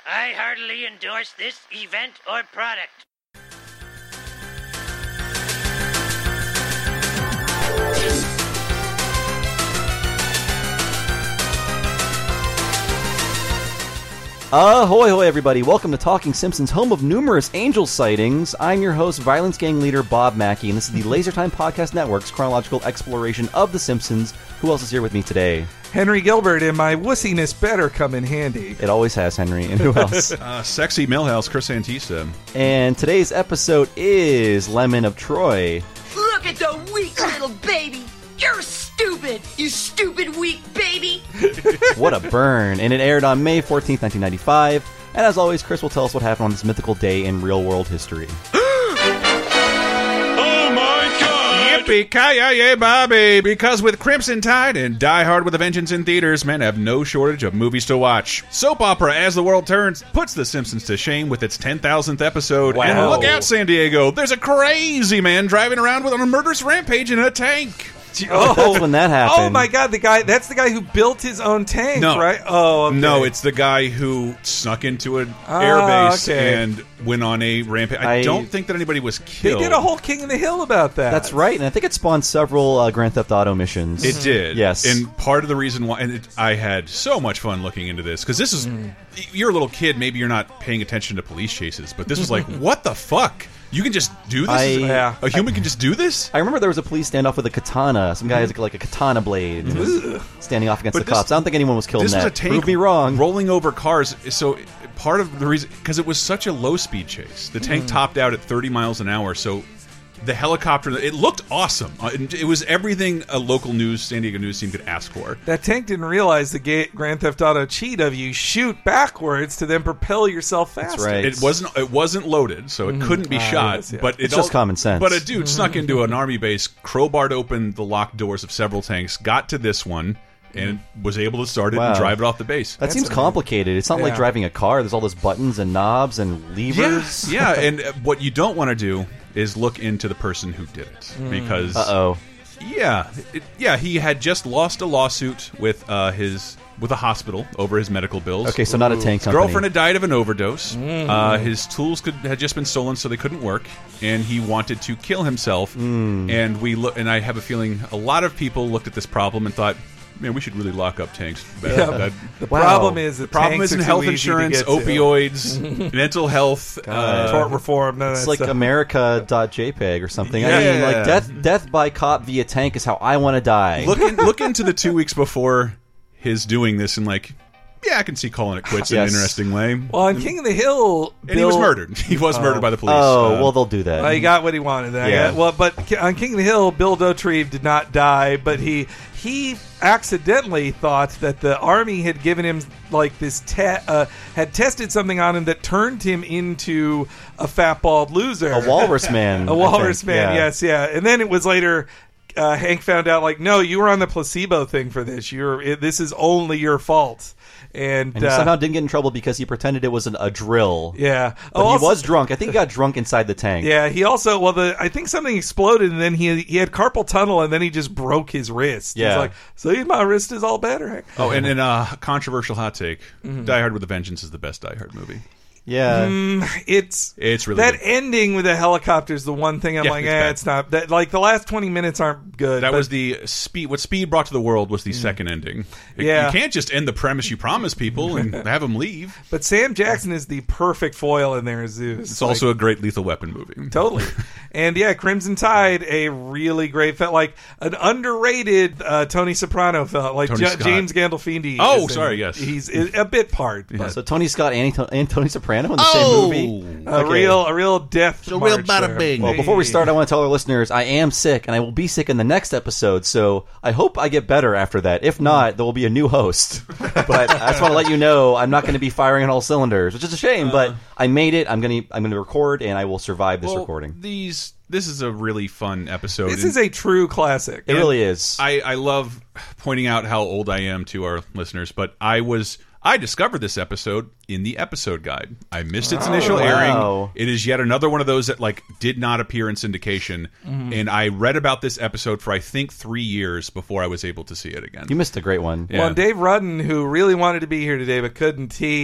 I heartily endorse this event or product. Ahoy, hoy, everybody. Welcome to Talking Simpsons, home of numerous angel sightings. I'm your host, Violence Gang leader Bob Mackey, and this is the Laser Time Podcast Network's chronological exploration of The Simpsons. Who else is here with me today? Henry Gilbert, and my wussiness better come in handy. It always has, Henry. And who else? Sexy Millhouse, Chris Antista. And today's episode is Lemon of Troy. Look at the weak little baby. You're stupid, you stupid weak baby. What a burn. And it aired on May 14th, 1995. And as always, Chris will tell us what happened on this mythical day in real-world history. Yippee-ki-yay, Bobby! Because with Crimson Tide and Die Hard with a Vengeance in theaters, men have no shortage of movies to watch. Soap opera As the World Turns puts The Simpsons to shame with its 10,000th episode. Wow. And look out, San Diego! There's a crazy man driving around on a murderous rampage in a tank. Oh, that's when that happened. Oh my God, that's the guy who built his own tank, No. right? Oh, okay. No, it's the guy who snuck into an airbase and went on a rampage. I don't think that anybody was They killed. did a whole King of the Hill about that. That's right, and I think it spawned several Grand Theft Auto missions. It did. Yes. And part of the reason why, and I had so much fun looking into this, because this is, you're a little kid, maybe you're not paying attention to police chases, but this was like, what the fuck? You can just do this? A human can just do this? I remember there was a police standoff with a katana. Some guy has like a katana blade and was standing off against the cops. I don't think anyone was killed in This that. was a tank Prove me wrong. rolling over cars. So part of the reason, because it was such a low-speed chase, the tank topped out at 30 miles an hour, so the helicopter, it looked awesome. It was everything a local San Diego news team could ask for. That tank didn't realize the Grand Theft Auto cheat of you shoot backwards to then propel yourself faster. That's right. It wasn't loaded, so it couldn't be shot. yes, yeah. But It's just common sense. But a dude snuck into an army base, crowbarred open the locked doors of several tanks, got to this one, and was able to start it and drive it off the base. That seems complicated. It's not like driving a car. There's all those buttons and knobs and levers. Yeah, and what you don't want to do is look into the person who did it, because he had just lost a lawsuit with a hospital over his medical bills. Okay, so not a tank His company. girlfriend had died of an overdose. His tools had just been stolen, so they couldn't work, and he wanted to kill himself. And I have a feeling a lot of people looked at this problem and thought, man, we should really lock up tanks. The problem is the problem isn't health easy to insurance, get to. opioids, mental health, tort reform. None of It's that like stuff. America.jpg or something. I mean, like death by cop via tank is how I want to die. Look into the 2 weeks before his doing this and like, yeah, I can see calling it quits in an interesting way. Well, on King of the Hill, and he was murdered. He was murdered by the police. Oh, well, they'll do that. He got what he wanted. But on King of the Hill, Bill Dauterive did not die, but he accidentally thought that the army had given him like this had tested something on him that turned him into a fat bald loser, a walrus man. a walrus man. Yes, yeah. And then it was later. Hank found out, like, no, you were on the placebo thing for this. This is only your fault. And he somehow didn't get in trouble because he pretended it was a drill. Yeah. But he was drunk. I think he got drunk inside the tank. Yeah, he also, I think something exploded, and then he had carpal tunnel, and then he just broke his wrist. Yeah. He's like, see, my wrist is all better, Hank. Oh, and a controversial hot take. Die Hard with a Vengeance is the best Die Hard movie. Yeah. It's really that good. ending with the helicopter is the one thing I'm like, it's not that. Like the last 20 minutes aren't good. That was the Speed. What Speed brought to the world was the second ending. You can't just end the premise you promise people and have them leave. But Sam Jackson is the perfect foil in there as Zeus. It's also a great Lethal Weapon movie. Totally. And yeah, Crimson Tide, a really great film, like an underrated Tony Soprano film, like James Gandolfini. Oh, sorry, yes, he's a bit part. Yeah. So Tony Scott and Tony Soprano in the same movie. A real death. A real bada bing. Well, before we start, I want to tell our listeners I am sick, and I will be sick in the next episode. So I hope I get better after that. If not, there will be a new host. But I just want to let you know I'm not going to be firing on all cylinders, which is a shame. But I made it. I'm going to record, and I will survive this recording. This is a really fun episode. This is a true classic. It really is. I love pointing out how old I am to our listeners, but I discovered this episode in the episode guide. I missed its initial airing. It is yet another one of those that did not appear in syndication, and I read about this episode for I think 3 years before I was able to see it again. You missed a great one. Yeah. Well, Dave Rudden, who really wanted to be here today but couldn't, he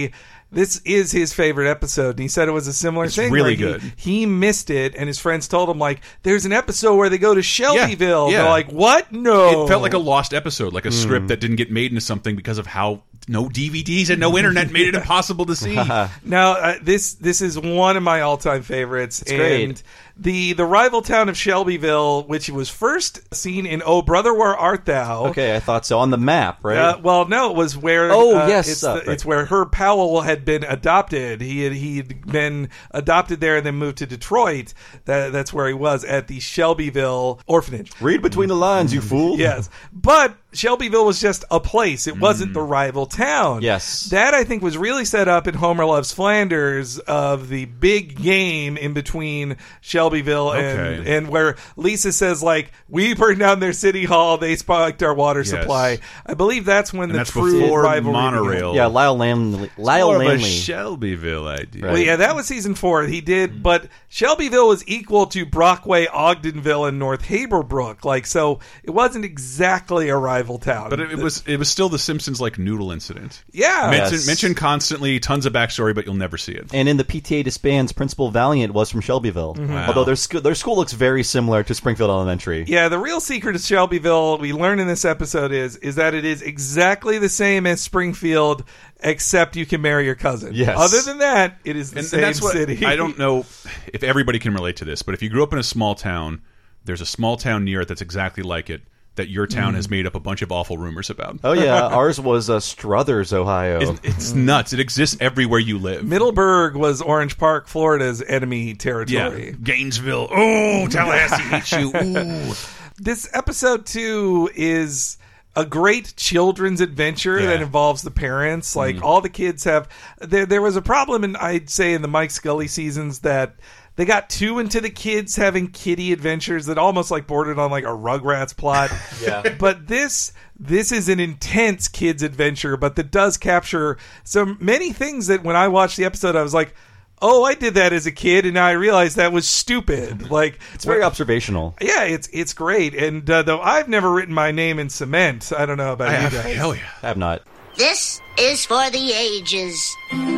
this is his favorite episode, and he said it was a similar thing. Really where good. He missed it, and his friends told him, like, there's an episode where they go to Shelbyville. Yeah. They're like, what? No. It felt like a lost episode, like a script that didn't get made into something because of how no DVDs and no internet made it impossible to see. Now, this is one of my all-time favorites. It's great. The rival town of Shelbyville, which was first seen in Oh Brother, Where Art Thou? Okay, I thought so. On the map, right? Well, no, it was where. Oh, yes, it's where Herb Powell had been adopted. He'd been adopted there and then moved to Detroit. That's where he was at the Shelbyville orphanage. Read between the lines, you fool. Yes, but Shelbyville was just a place. It wasn't the rival town. Yes. That, I think, was really set up in Homer Loves Flanders of the big game in between Shelbyville and where Lisa says, like, we burned down their city hall, they spiked our water supply. I believe that's when that's true before rivalry monorail. began. Yeah, Lyle Lanley. More of a Shelbyville idea. Right. Well, yeah, that was season 4. He did, but Shelbyville was equal to Brockway, Ogdenville, and North Haberbrook. Like, so it wasn't exactly a rival town. But it was still the Simpsons like noodle incident. Yeah. Mentioned constantly, tons of backstory, but you'll never see it. And in the PTA Disbands, Principal Valiant was from Shelbyville. Wow. Although their school looks very similar to Springfield Elementary. Yeah, the real secret of Shelbyville, we learn in this episode, is that it is exactly the same as Springfield, except you can marry your cousin. Yes. Other than that, it is the same that's what, city. I don't know if everybody can relate to this, but if you grew up in a small town, there's a small town near it that's exactly like it, that your town has made up a bunch of awful rumors about. Oh, yeah. Ours was Struthers, Ohio. It's nuts. It exists everywhere you live. Middleburg was Orange Park, Florida's enemy territory. Yeah. Gainesville. Oh, Tallahassee hates you. Ooh. This episode 2 is a great children's adventure that involves the parents. Like, all the kids have... There was a problem, I'd say, in the Mike Scully seasons that... They got too into the kids having kiddie adventures that almost like bordered on like a Rugrats plot. Yeah. But this is an intense kids adventure, but that does capture so many things that when I watched the episode, I was like, oh, I did that as a kid, and now I realized that was stupid. Like, it's very observational. Yeah, it's great. And though I've never written my name in cement, I don't know about you guys. Hell yeah. I have not. This is for the ages.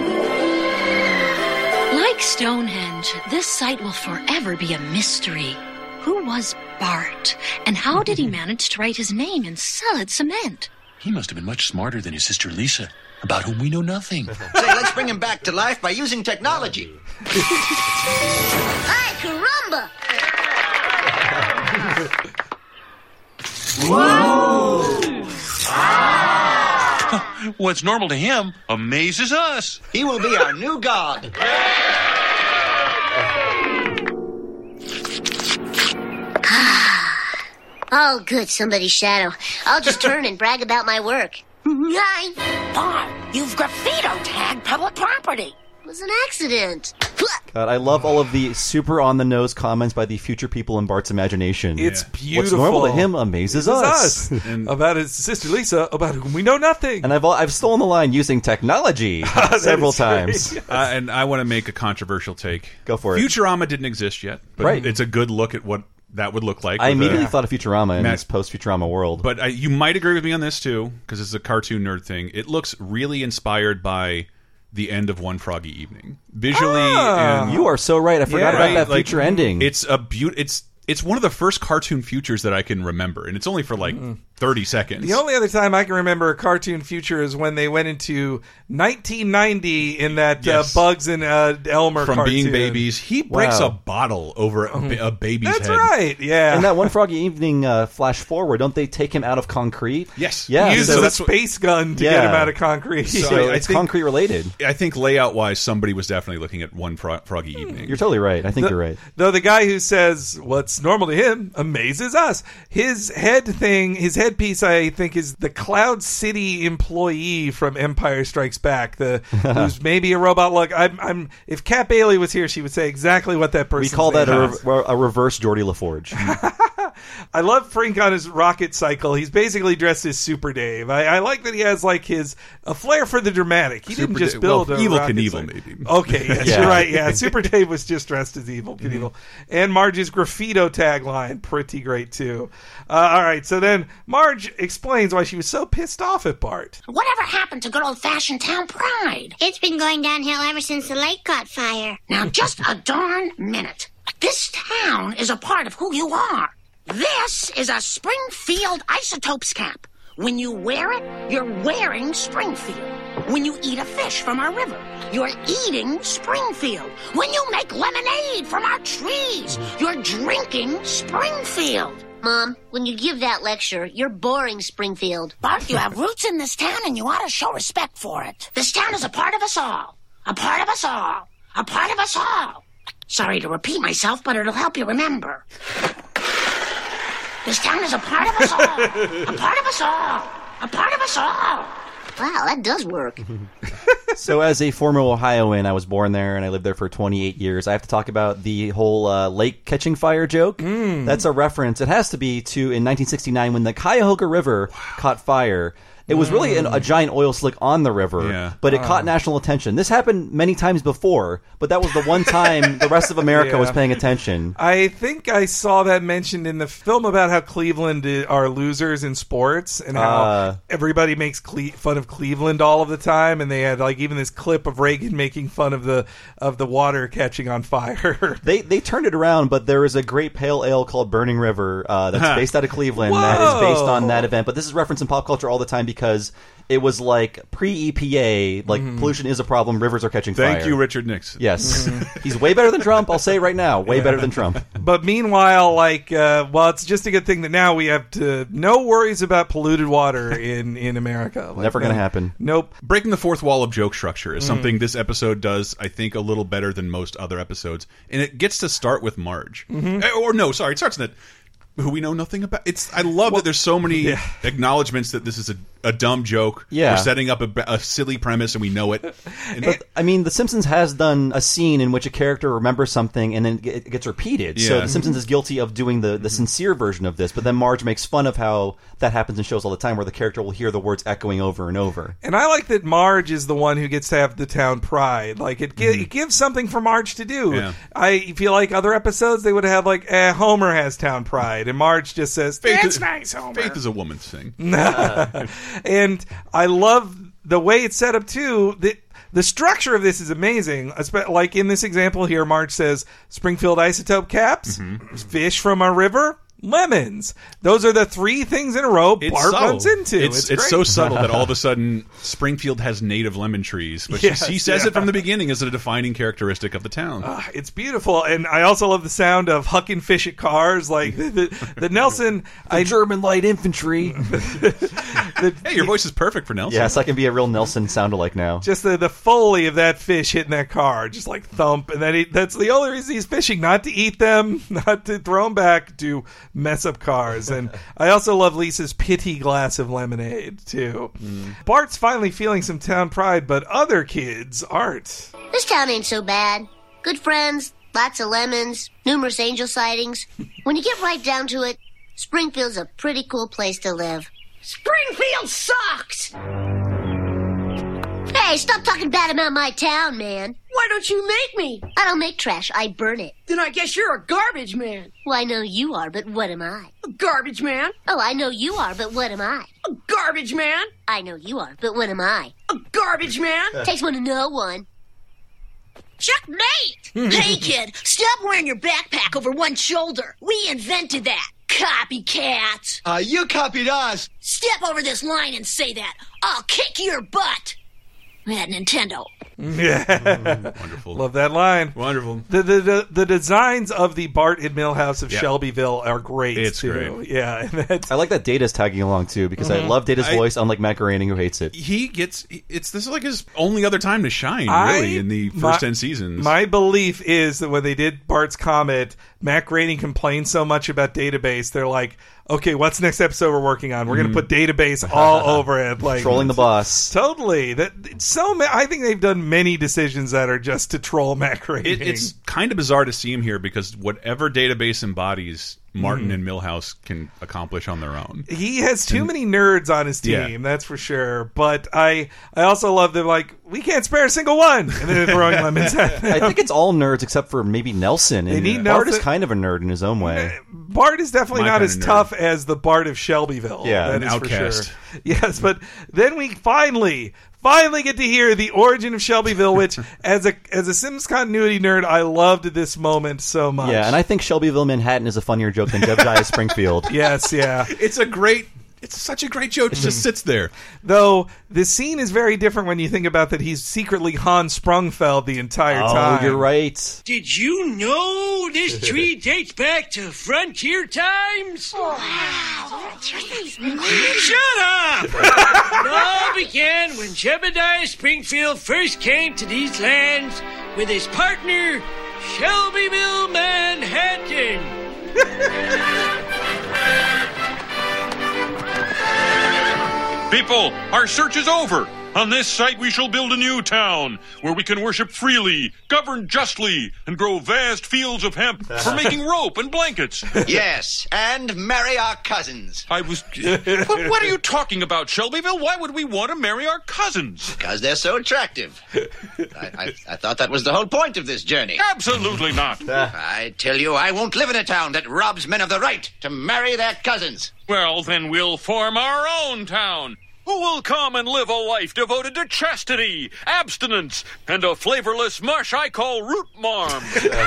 Like Stonehenge, this site will forever be a mystery. Who was Bart? And how did he manage to write his name in solid cement? He must have been much smarter than his sister Lisa, about whom we know nothing. Say, let's bring him back to life by using technology. Ay, caramba! What's normal to him amazes us. He will be our new god. Oh, good, somebody's shadow. I'll just turn and brag about my work. Bart, you've graffito tagged public property. It was an accident. God, I love all of the super on-the-nose comments by the future people in Bart's imagination. It's beautiful. What's normal to him amazes us. About his sister Lisa, about whom we know nothing. And I've stolen the line using technology several times. And I want to make a controversial take. Go for it. Futurama didn't exist yet, but it's a good look at what that would look like. I immediately thought of Futurama in this post-Futurama world. But you might agree with me on this, too, because it's a cartoon nerd thing. It looks really inspired by the end of One Froggy Evening. Visually. And, you are so right. I forgot about that future ending. It's a it's one of the first cartoon futures that I can remember, and it's only for like 30 seconds. The only other time I can remember a cartoon future is when they went into 1990 in that Bugs and Elmer From cartoon. Being Babies. He breaks a bottle over a baby's head. That's right, yeah. And that One Froggy Evening flash forward, don't they take him out of concrete? Yes. Yeah. He uses a space gun to get him out of concrete. So it's concrete related. I think layout-wise, somebody was definitely looking at One Froggy Evening. You're totally right. I think you're right. Though the guy who says what's normal to him amazes us. His headpiece, I think, is the Cloud City employee from Empire Strikes Back. Who's maybe a robot. Look, if Kat Bailey was here, she would say exactly what that person. We call that a reverse Geordie LaForge. I love Frink on his rocket cycle. He's basically dressed as Super Dave. I like that he has like a flair for the dramatic. He didn't just build a Evil rocket Knievel, cycle. maybe. Okay, yes, Yeah. you're right. Yeah, Super Dave was just dressed as Evil Knievel. And Marge's graffito tagline, pretty great too. All right, so then Marge explains why she was so pissed off at Bart. Whatever happened to good old-fashioned town pride? It's been going downhill ever since the lake caught fire. Now, just a darn minute. This town is a part of who you are. This is a Springfield Isotopes cap. When you wear it, you're wearing Springfield. When you eat a fish from our river, you're eating Springfield. When you make lemonade from our trees, you're drinking Springfield. Mom, when you give that lecture, you're boring Springfield. Bart, you have roots in this town and you ought to show respect for it. This town is a part of us all. A part of us all. A part of us all. Sorry to repeat myself, but it'll help you remember. This town is a part of us all. A part of us all. A part of us all. Wow, that does work. So as a former Ohioan, I was born there and I lived there for 28 years. I have to talk about the whole lake catching fire joke. That's a reference. It has to be to in 1969 when the Cuyahoga River caught fire. It was really a giant oil slick on the river, but it caught national attention. This happened many times before, but that was the one time the rest of America was paying attention. I think I saw that mentioned in the film about how Cleveland are losers in sports and how everybody makes fun of Cleveland all of the time, and they had like even this clip of Reagan making fun of the water catching on fire. They turned it around, but there is a great pale ale called Burning River that's based out of Cleveland that is based on that event. But this is referenced in pop culture all the time because it was like pre-EPA, like pollution is a problem, rivers are catching fire. Thank you, Richard Nixon. Yes. He's way better than Trump, I'll say right now. Way better than Trump. But meanwhile, it's just a good thing that now we have no worries about polluted water in America. Never going to happen. Nope. Breaking the fourth wall of joke structure is something this episode does, I think, a little better than most other episodes. And it gets to start with Marge. It starts in who we know nothing about. I love that there's so many acknowledgments that this is a dumb joke. Yeah. We're setting up a silly premise and we know it. But, I mean, The Simpsons has done a scene in which a character remembers something and then it gets repeated. Yeah. So The Simpsons is guilty of doing the sincere version of this, but then Marge makes fun of how that happens in shows all the time where the character will hear the words echoing over and over. And I like that Marge is the one who gets to have the town pride. Like, it gives something for Marge to do. Yeah. I feel like other episodes, they would have like, Homer has town pride. And Marge just says, that's nice, Homer. Faith is a woman's thing. And I love the way it's set up, too. The structure of this is amazing. Like in this example here, Marge says, Springfield isotope caps, fish from our river, lemons. Those are the three things in a row Bart runs into. It's so subtle that all of a sudden Springfield has native lemon trees. But she says it from the beginning as a defining characteristic of the town. It's beautiful. And I also love the sound of hucking fish at cars. Like the Nelson... German light infantry. Hey, your voice is perfect for Nelson. Yes, I can be a real Nelson sound-alike now. Just the foley of that fish hitting that car. Just like thump. And then that's the only reason he's fishing. Not to eat them. Not to throw them back. To mess up cars. And I also love Lisa's pity glass of lemonade, too. Bart's finally feeling some town pride, but other kids aren't. This town ain't so bad. Good friends, lots of lemons, numerous angel sightings. When you get right down to it, Springfield's a pretty cool place to live. Springfield sucks! Hey, stop talking bad about my town, man. Why don't you make me? I don't make trash, I burn it. Then I guess you're a garbage man. Well, I know you are, but what am I? A garbage man? Oh, I know you are, but what am I? A garbage man? I know you are, but what am I? A garbage man? Takes one to know one. Checkmate! Hey, kid, stop wearing your backpack over one shoulder. We invented that. Copycats. You copied us. Step over this line and say that. I'll kick your butt. At Nintendo. Yeah. Wonderful. Love that line. Wonderful. The designs of the Bart and Millhouse of Shelbyville are great. It's too. great. Yeah. I like that Data's tagging along too because I love Data's voice, unlike Matt Groening who hates it. This is like his only other time to shine, really, in the first 10 seasons. My belief is that when they did Bart's Comet, Matt Groening complained so much about Database, they're like, okay, what's the next episode we're working on? We're going to put Database all over it. Like trolling the boss. Totally. I think they've done many decisions that are just to troll Matt Groening. It's kind of bizarre to see him here because whatever Database embodies, Martin and Milhouse can accomplish on their own. He has too many nerds on his team, that's for sure. But I also love them, like, we can't spare a single one, and then they're throwing lemons at them. I think it's all nerds except for maybe Nelson. And need Bart Nelson. is kind of a nerd in his own way. Bart is definitely My not kind as of nerd. tough as the Bart of Shelbyville. Yeah, that an is outcast. for sure. Yes, but then we finally get to hear the origin of Shelbyville, which, as a Sims continuity nerd, I loved this moment so much. Yeah, and I think Shelbyville, Manhattan is a funnier joke than Jebediah Springfield. Yes, yeah. It's such a great joke. It just sits there. Though the scene is very different when you think about that he's secretly Hans Sprungfeld the entire time. Oh, you're right. Did you know this tree dates back to frontier times? Shut up! It all began when Jebediah Springfield first came to these lands with his partner, Shelbyville Manhattan. People, our search is over. On this site we shall build a new town where we can worship freely, govern justly, and grow vast fields of hemp for making rope and blankets. Yes, and marry our cousins. What are you talking about, Shelbyville? Why would we want to marry our cousins? Because they're so attractive. I thought that was the whole point of this journey. Absolutely not. I tell you, I won't live in a town that robs men of the right to marry their cousins. Well, then we'll form our own town. Who will come and live a life devoted to chastity, abstinence, and a flavorless mush I call root marm.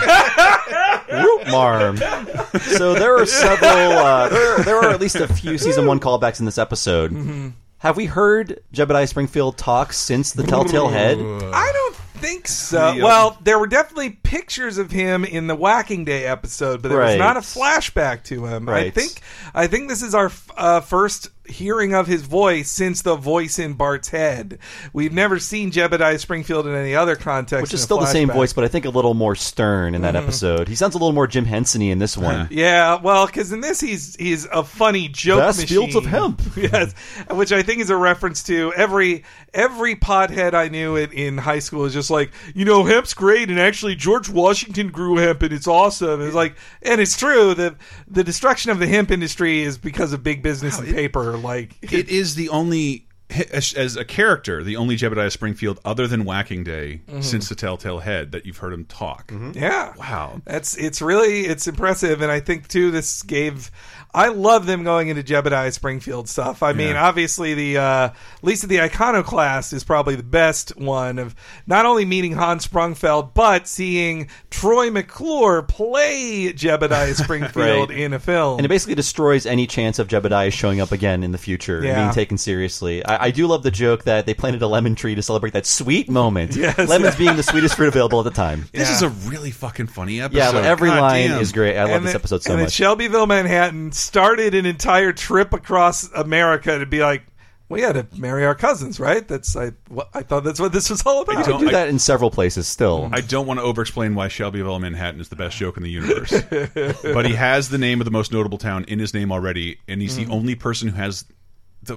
Root marm. So there are several. There are at least a few season 1 callbacks in this episode. Mm-hmm. Have we heard Jebediah Springfield talk since the Telltale Head? I don't think so. Well, there were definitely pictures of him in the Whacking Day episode, but there was not a flashback to him. Right. I think this is our first hearing of his voice since the voice in Bart's head. We've never seen Jebediah Springfield in any other context. Which is still the same voice, but I think a little more stern in that episode. He sounds a little more Jim Henson-y in this one. Yeah, well, because in this he's a funny joke Vast machine. fields of hemp. Yes, which I think is a reference to every pothead I knew in high school is just like, hemp's great, and actually George Washington grew hemp, and it's awesome. It's like, and it's true that the destruction of the hemp industry is because of big business and paper. Like it is the only, as a character, the only Jebediah Springfield other than Whacking Day since the Telltale Head that you've heard him talk. Yeah, wow, it's impressive, and I think too this gave. I love them going into Jebediah Springfield stuff. I mean, obviously at least the Iconoclast is probably the best one of not only meeting Hans Sprungfeld, but seeing Troy McClure play Jebediah Springfield in a film. And it basically destroys any chance of Jebediah showing up again in the future and being taken seriously. I do love the joke that they planted a lemon tree to celebrate that sweet moment. Lemons being the sweetest fruit available at the time. This is a really fucking funny episode. Yeah, every line is great. I love this episode so much. And Shelbyville, Manhattan started an entire trip across America to be like, we had to marry our cousins, right? I thought that's what this was all about. I do that in several places still. I don't want to over-explain why Shelbyville, Manhattan is the best joke in the universe. But he has the name of the most notable town in his name already, and he's the only person who has the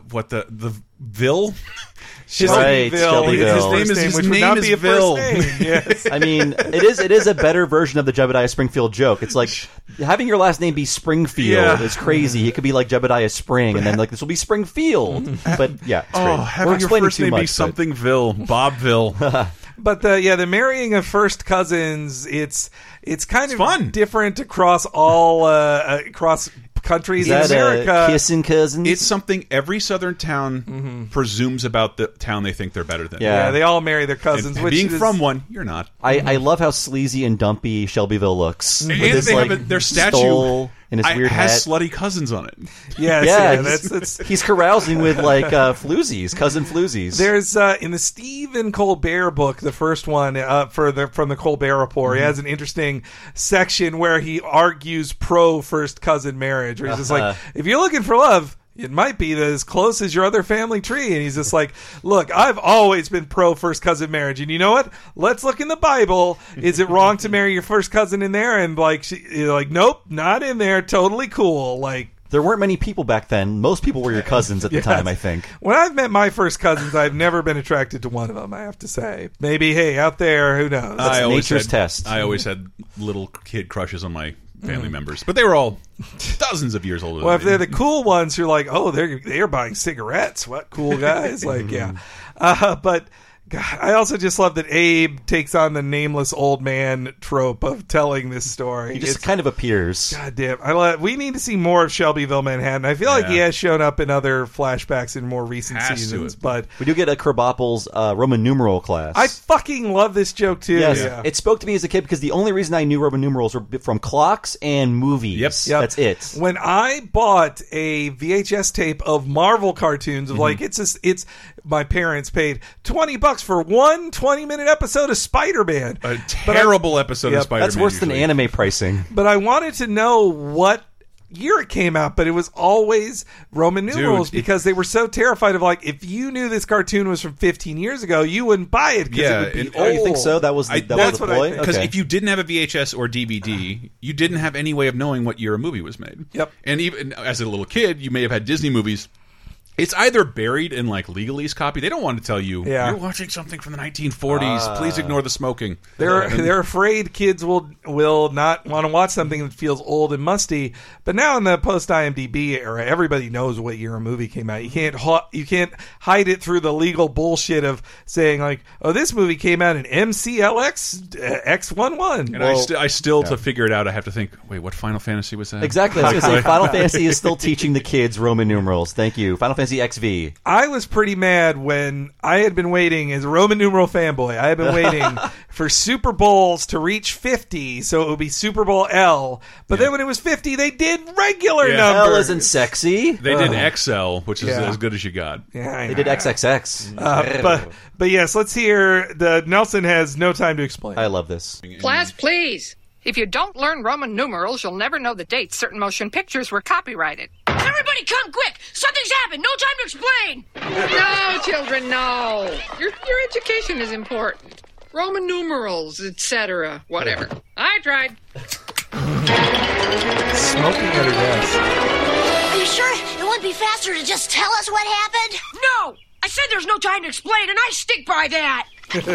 Ville? Shelbyville. His name is Ville. Yes. I mean, it is a better version of the Jebediah Springfield joke. It's like having your last name be Springfield is crazy. It could be like Jebediah Spring, and then like this will be Springfield. But yeah, it's great. Having your first name be something Ville, Bobville. But the marrying of first cousins, it's kind of fun. Different across all across countries in America. Kissing cousins. It's something every southern town presumes about the town they think they're better than. Yeah, they all marry their cousins. And which being from one, you're not. I love how sleazy and dumpy Shelbyville looks. And they have their statue in his weird has hat. slutty cousins on it. Yes, he's carousing with like floozies, cousin floozies. There's in the Stephen Colbert book, the first one from the Colbert Report, he has an interesting section where he argues pro first cousin marriage, where he's just like, if you're looking for love, it might be as close as your other family tree. And he's just like, look, I've always been pro first cousin marriage. And you know what? Let's look in the Bible. Is it wrong to marry your first cousin in there? And you're like, nope, not in there. Totally cool. Like, there weren't many people back then. Most people were your cousins at the time, I think. When I've met my first cousins, I've never been attracted to one of them, I have to say. Maybe, hey, out there, who knows? That's nature's test. I always had little kid crushes on my family members, but they were all dozens of years older. Well, if than they're me. the cool ones, you're like, oh, they're buying cigarettes. What cool guys? Like, yeah. But God, I also just love that Abe takes on the nameless old man trope of telling this story. He just kind of appears. God damn. We need to see more of Shelbyville, Manhattan. I feel like he has shown up in other flashbacks in more recent seasons. But we do get a Krabappel's Roman numeral class. I fucking love this joke, too. Yes, Yeah. it spoke to me as a kid because the only reason I knew Roman numerals were from clocks and movies. Yep. That's it. When I bought a VHS tape of Marvel cartoons, of like it's my parents paid $20 for one 20-minute episode of Spider-Man. A terrible episode of Spider-Man. That's worse than anime pricing. But I wanted to know what year it came out, but it was always Roman numerals because they were so terrified of, like, if you knew this cartoon was from 15 years ago, you wouldn't buy it because it would be old. You think so? That was the ploy? Because if you didn't have a VHS or DVD, you didn't have any way of knowing what year a movie was made. Yep. And even as a little kid, you may have had Disney movies. It's either buried in like legalese copy. They don't want to tell you you're watching something from the 1940s. Please ignore the smoking. They're afraid kids will not want to watch something that feels old and musty. But now in the post IMDb era, everybody knows what year a movie came out. You can't hide it through the legal bullshit of saying like, oh, this movie came out in MCLX X11. And I still to figure it out, I have to think. Wait, what Final Fantasy was that? Exactly. I was going to say Final Fantasy is still teaching the kids Roman numerals. Thank you, Final Fantasy XV. I was pretty mad when I had been waiting as a Roman numeral fanboy. I had been waiting for Super Bowls to reach 50, so it would be Super Bowl L. But then when it was 50, they did regular numbers. L isn't sexy. They did XL, which is as good as you got. Yeah, they did XXX. But yes, let's hear. Nelson has no time to explain. I love this. Class, please. If you don't learn Roman numerals, you'll never know the dates certain motion pictures were copyrighted. Everybody come quick! Something's happened! No time to explain! No, children, no. Your education is important. Roman numerals, etc. Whatever. I tried. Smoking at her desk. Are you sure it wouldn't be faster to just tell us what happened? No! I said there's no time to explain, and I stick by that!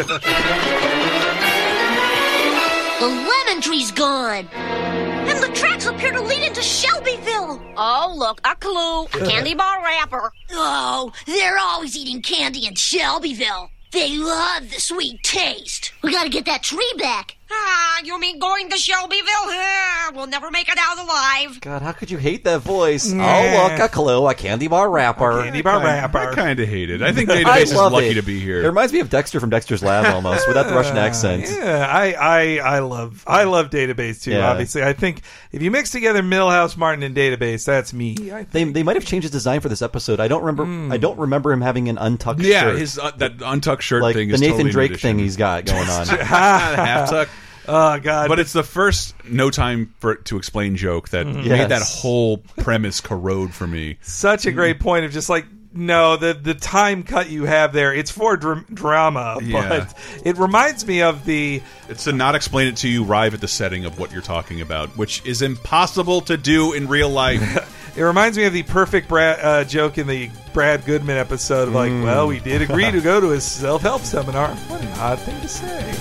The lemon tree's gone. And the tracks appear to lead into Shelbyville. Oh, look, a clue. Candy bar wrapper. Oh, they're always eating candy in Shelbyville. They love the sweet taste. We gotta get that tree back. Ah, you mean going to Shelbyville? Ah, we'll never make it out alive. God, how could you hate that voice? Oh, look, a clue, a candy bar wrapper. Candy bar wrapper. I kind of hate it. I think Database is lucky to be here. It reminds me of Dexter from Dexter's Lab almost, without the Russian accent. Yeah, I love Database too. Obviously, I think if you mix together Milhouse, Martin, and Database, that's me. They might have changed his design for this episode. I don't remember. I don't remember him having an untucked shirt. Yeah, his that untucked shirt like thing the is Nathan totally Drake thing he's got going on. Half tuck. Oh God! But it's the first no time to explain joke that made that whole premise corrode for me. Such a great point of just like, no, the time cut you have there, it's for drama, but it reminds me of it's to not explain it to you, arrive at the setting of what you're talking about, which is impossible to do in real life. It reminds me of the perfect joke in the Brad Goodman episode of like, well, we did agree to go to his self-help seminar. What an odd thing to say.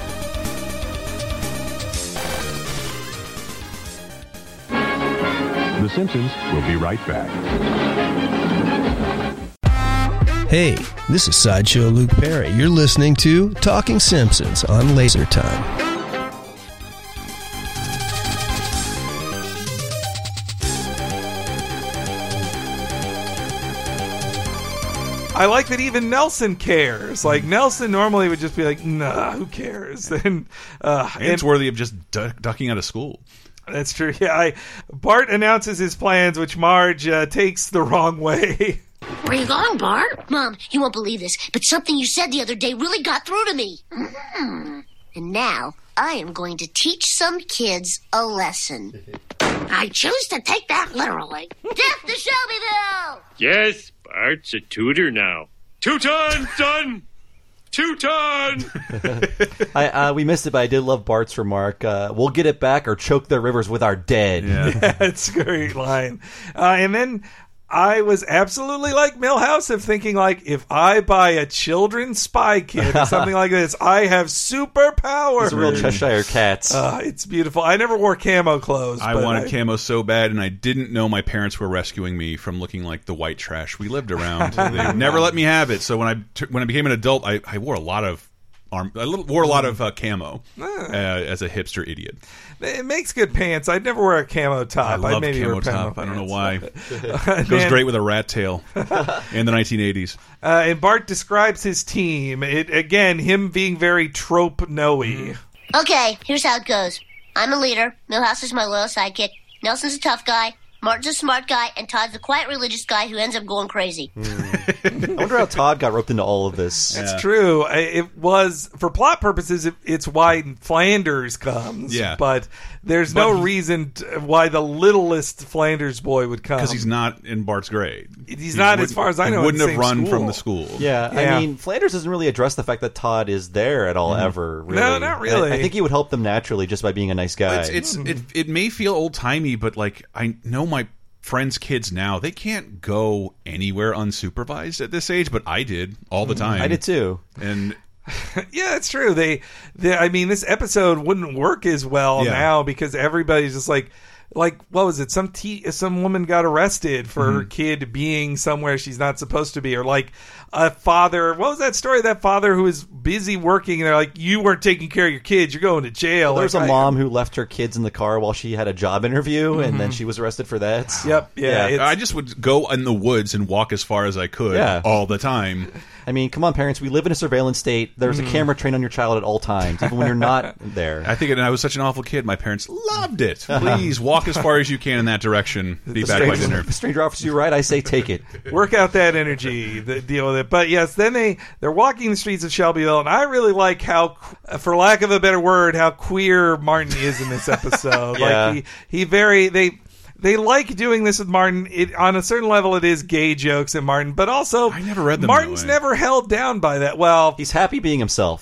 The Simpsons will be right back. Hey, this is Sideshow Luke Perry. You're listening to Talking Simpsons on Laser Time. I like that even Nelson cares. Like, Nelson normally would just be like, nah, who cares? And it's worthy of just ducking out of school. That's true. Yeah, Bart announces his plans, which Marge takes the wrong way. Where are you going, Bart? Mom, you won't believe this, but something you said the other day really got through to me. And now I am going to teach some kids a lesson. I choose to take that literally. Death to Shelbyville! Yes, Bart's a tutor now. Teuton done! Teuton! We missed it, but I did love Bart's remark. We'll get it back or choke their rivers with our dead. Yeah, that's a great line. And then I was absolutely like Milhouse of thinking, like, if I buy a children's spy kit or something like this, I have superpowers. It's a real Cheshire Cats. It's beautiful. I never wore camo clothes. I wanted camo so bad, and I didn't know my parents were rescuing me from looking like the white trash we lived around. They never let me have it. So when I became an adult, I wore a lot of camo as a hipster idiot. It makes good pants. I'd never wear a camo top. I love maybe camo top. I don't know why. It goes great with a rat tail in the 1980s. And Bart describes his team. Him being very trope-no-y. Okay, here's how it goes. I'm a leader. Milhouse is my loyal sidekick. Nelson's a tough guy. Martin's a smart guy, and Todd's the quiet religious guy who ends up going crazy. I wonder how Todd got roped into all of this. It's true. It was, for plot purposes, it's why Flanders comes. Yeah. But there's no reason why the littlest Flanders boy would come. Because he's not in Bart's grade. He's not, as far as I know, he wouldn't in the have same run school. from the school. Yeah, I mean, Flanders doesn't really address the fact that Todd is there at all, ever. Really. No, not really. I think he would help them naturally just by being a nice guy. It may feel old-timey, but, like, I know my friends' kids now, they can't go anywhere unsupervised at this age, but I did all the time. I did too. And yeah, it's true. I mean, this episode wouldn't work as well now because everybody's just like what was it? Some woman got arrested for her kid being somewhere she's not supposed to be, or like a father. What was that story? That father who was busy working, and they're like, "You weren't taking care of your kids. You're going to jail." There was a mom who left her kids in the car while she had a job interview, and then she was arrested for that. Yep. Yeah. I just would go in the woods and walk as far as I could all the time. I mean, come on, parents. We live in a surveillance state. There's a camera trained on your child at all times, even when you're not there. I think I was such an awful kid. My parents loved it. Please walk as far as you can in that direction. Be back by dinner. If a stranger offers you a ride, I say take it. Work out that energy. Deal with it. But yes, then they're walking the streets of Shelbyville, and I really like how, for lack of a better word, how queer Martin is in this episode. Like They like doing this with Martin. On a certain level, it is gay jokes in Martin, but also I never read them. Martin's never held down by that. Well, he's happy being himself.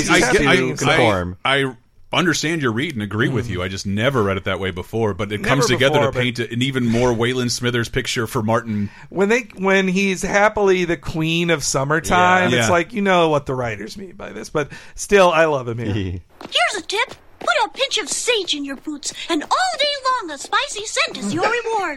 I understand your read and agree with you. I just never read it that way before, but it comes together to paint an even more Waylon Smithers picture for Martin. When he's happily the queen of summertime, it's like, you know what the writers mean by this, but still, I love him here. Here's a tip. Put a pinch of sage in your boots, and all day long a spicy scent is your reward.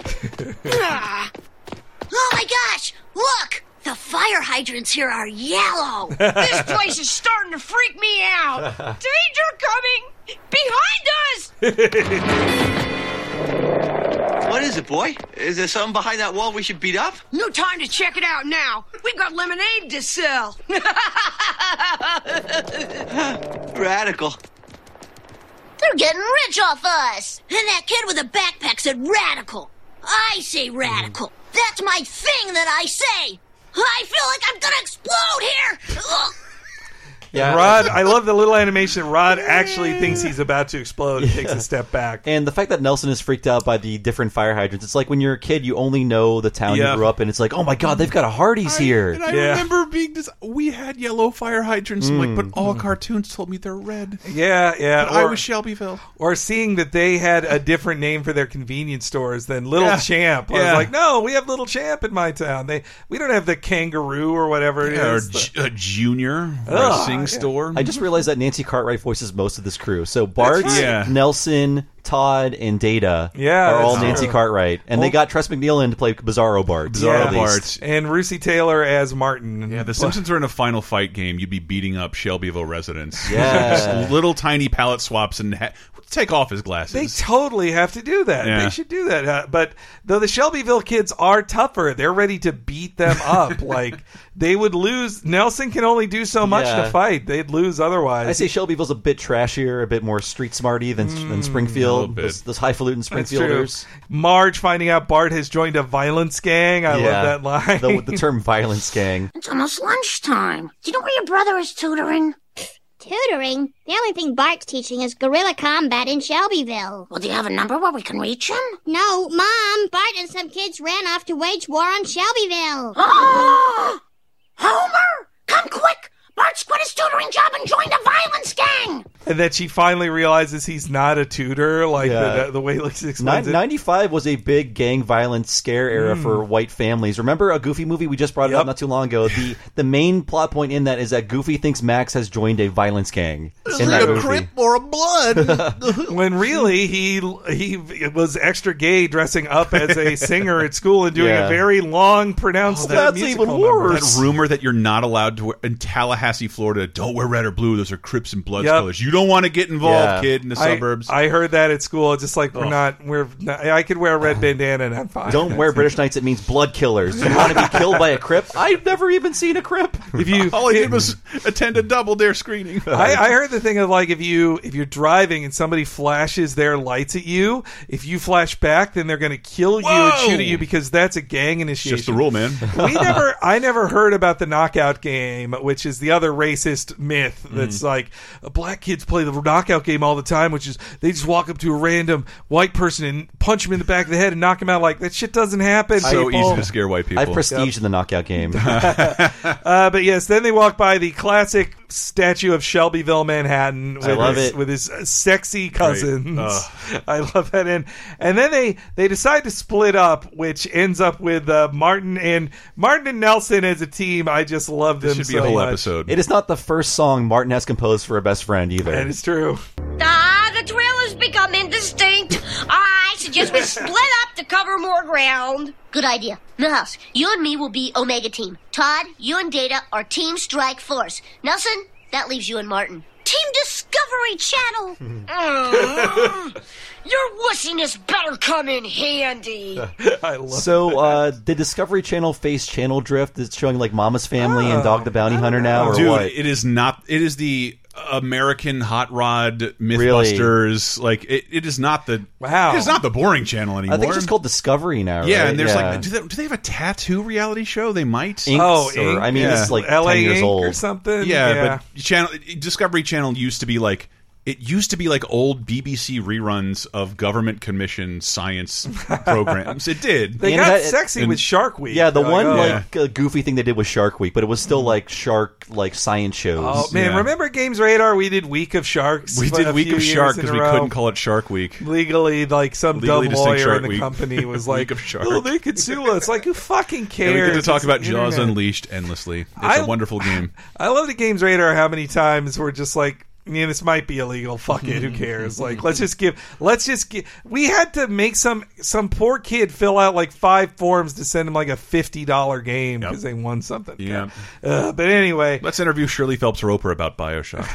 Oh my gosh! Look! The fire hydrants here are yellow. This place is starting to freak me out. Danger coming! Behind us! What is it, boy? Is there something behind that wall we should beat up? No time to check it out now. We've got lemonade to sell. Radical. They're getting rich off us. And that kid with the backpack said radical. I say radical. That's my thing that I say. I feel like I'm gonna explode here. Ugh. Yeah, Rod, I love the little animation. Rod actually thinks he's about to explode and takes a step back. And the fact that Nelson is freaked out by the different fire hydrants. It's like when you're a kid, you only know the town you grew up in. It's like, oh my god, they've got a Hardee's here. And I remember we had yellow fire hydrants, but all cartoons told me they're red. Yeah. But I was Shelbyville. Or seeing that they had a different name for their convenience stores than Little Champ. I was like, no, we have Little Champ in my town. We don't have the Kangaroo or whatever it is. Or Junior, racing store. I just realized that Nancy Cartwright voices most of this crew. So Bart, Nelson, Todd, and Data are all Nancy Cartwright. And they got Tress MacNeille in to play Bizarro Bart. Bart. And Russi Taylor as Martin. Yeah, the Simpsons were in a Final Fight game. You'd be beating up Shelbyville residents. Yeah. Just little tiny palette swaps and take off his glasses. They totally have to do that. Yeah. They should do that. But though the Shelbyville kids are tougher, they're ready to beat them up. Like, they would lose. Nelson can only do so much to fight. They'd lose otherwise. I say Shelbyville's a bit trashier, a bit more street smarty than Springfield. Those highfalutin Springfielders. Marge finding out Bart has joined a violence gang. I love that line. The term violence gang. It's almost lunchtime. Do you know where your brother is tutoring? Tutoring? The only thing Bart's teaching is guerrilla combat in Shelbyville. Well, do you have a number where we can reach him? No, Mom. Bart and some kids ran off to wage war on Shelbyville. Homer! Come quick! Bart's quit his tutoring job and joined a violence gang! And then she finally realizes he's not a tutor, like the way he explains it. 95 was a big gang violence scare era for white families. Remember a Goofy movie? We just brought it up not too long ago. The main plot point in that is that Goofy thinks Max has joined a violence gang. Is it a Crip or a Blood? When really he was extra gay, dressing up as a singer at school and doing a very long, pronounced that's even worse. That rumor that you're not allowed to wear in Tallahassee, Florida, don't wear red or blue. Those are Crips and Bloods colors. You don't want to get involved, kid, in the suburbs. I heard that at school. Just like we're not. I could wear a red bandana and I'm fine. Don't wear British Knights. It means blood killers. You want to be killed by a Crip? I've never even seen a Crip. All I did was attend a Double Dare screening. I heard the thing of like if you're driving and somebody flashes their lights at you, if you flash back, then they're going to kill you and shoot at you because that's a gang initiation. Just the rule, man. I never heard about the knockout game, which is the other racist myth that's like black kids play the knockout game all the time, which is they just walk up to a random white person and punch him in the back of the head and knock him out. Like that shit doesn't happen. So easy to scare white people. I have prestige in the knockout game. But yes, then they walk by the classic statue of Shelbyville, Manhattan with his sexy cousins. I love that. And then they decide to split up, which ends up with Martin and Nelson as a team. I just love them. This should be a whole episode. It is not the first song Martin has composed for a best friend either. That is true. The trail has become indistinct. I suggest we split up to cover more ground. Good idea. Milhouse, you and me will be Omega Team. Todd, you and Data are Team Strike Force. Nelson, that leaves you and Martin. Team Discovery Channel. Your wussiness better come in handy. I love that. The Discovery Channel face channel drift is showing like Mama's Family and Dog the Bounty Hunter now, or dude, what? It is not. It is the American Hot Rod Mythbusters. Really? Like it is not the It is not the boring channel anymore. I think it's just called Discovery now. Yeah, right? and there's like, do they have a tattoo reality show? They might. Ink. I mean, this is like LA 10 years Ink old or something. Yeah, but Discovery Channel used to be like. It used to be like old BBC reruns of government commissioned science programs. It did. They got sexy with Shark Week. Yeah, the goofy thing they did was Shark Week, but it was still like shark science shows. Oh man, remember Games Radar? We did Week of Sharks. We did Week of Shark because we couldn't call it Shark Week. Legally, like some dumb lawyer in the company was like, "Oh, they could sue us." Like, who fucking cares? And we get to talk about Jaws Unleashed endlessly. It's a wonderful game. I love the Games Radar. How many times we're just like. Yeah, this might be illegal. Fuck it. Who cares? Like, let's just give. We had to make some poor kid fill out like 5 forms to send him like a $50 game because they won something. Yeah. But anyway, let's interview Shirley Phelps Roper about BioShock.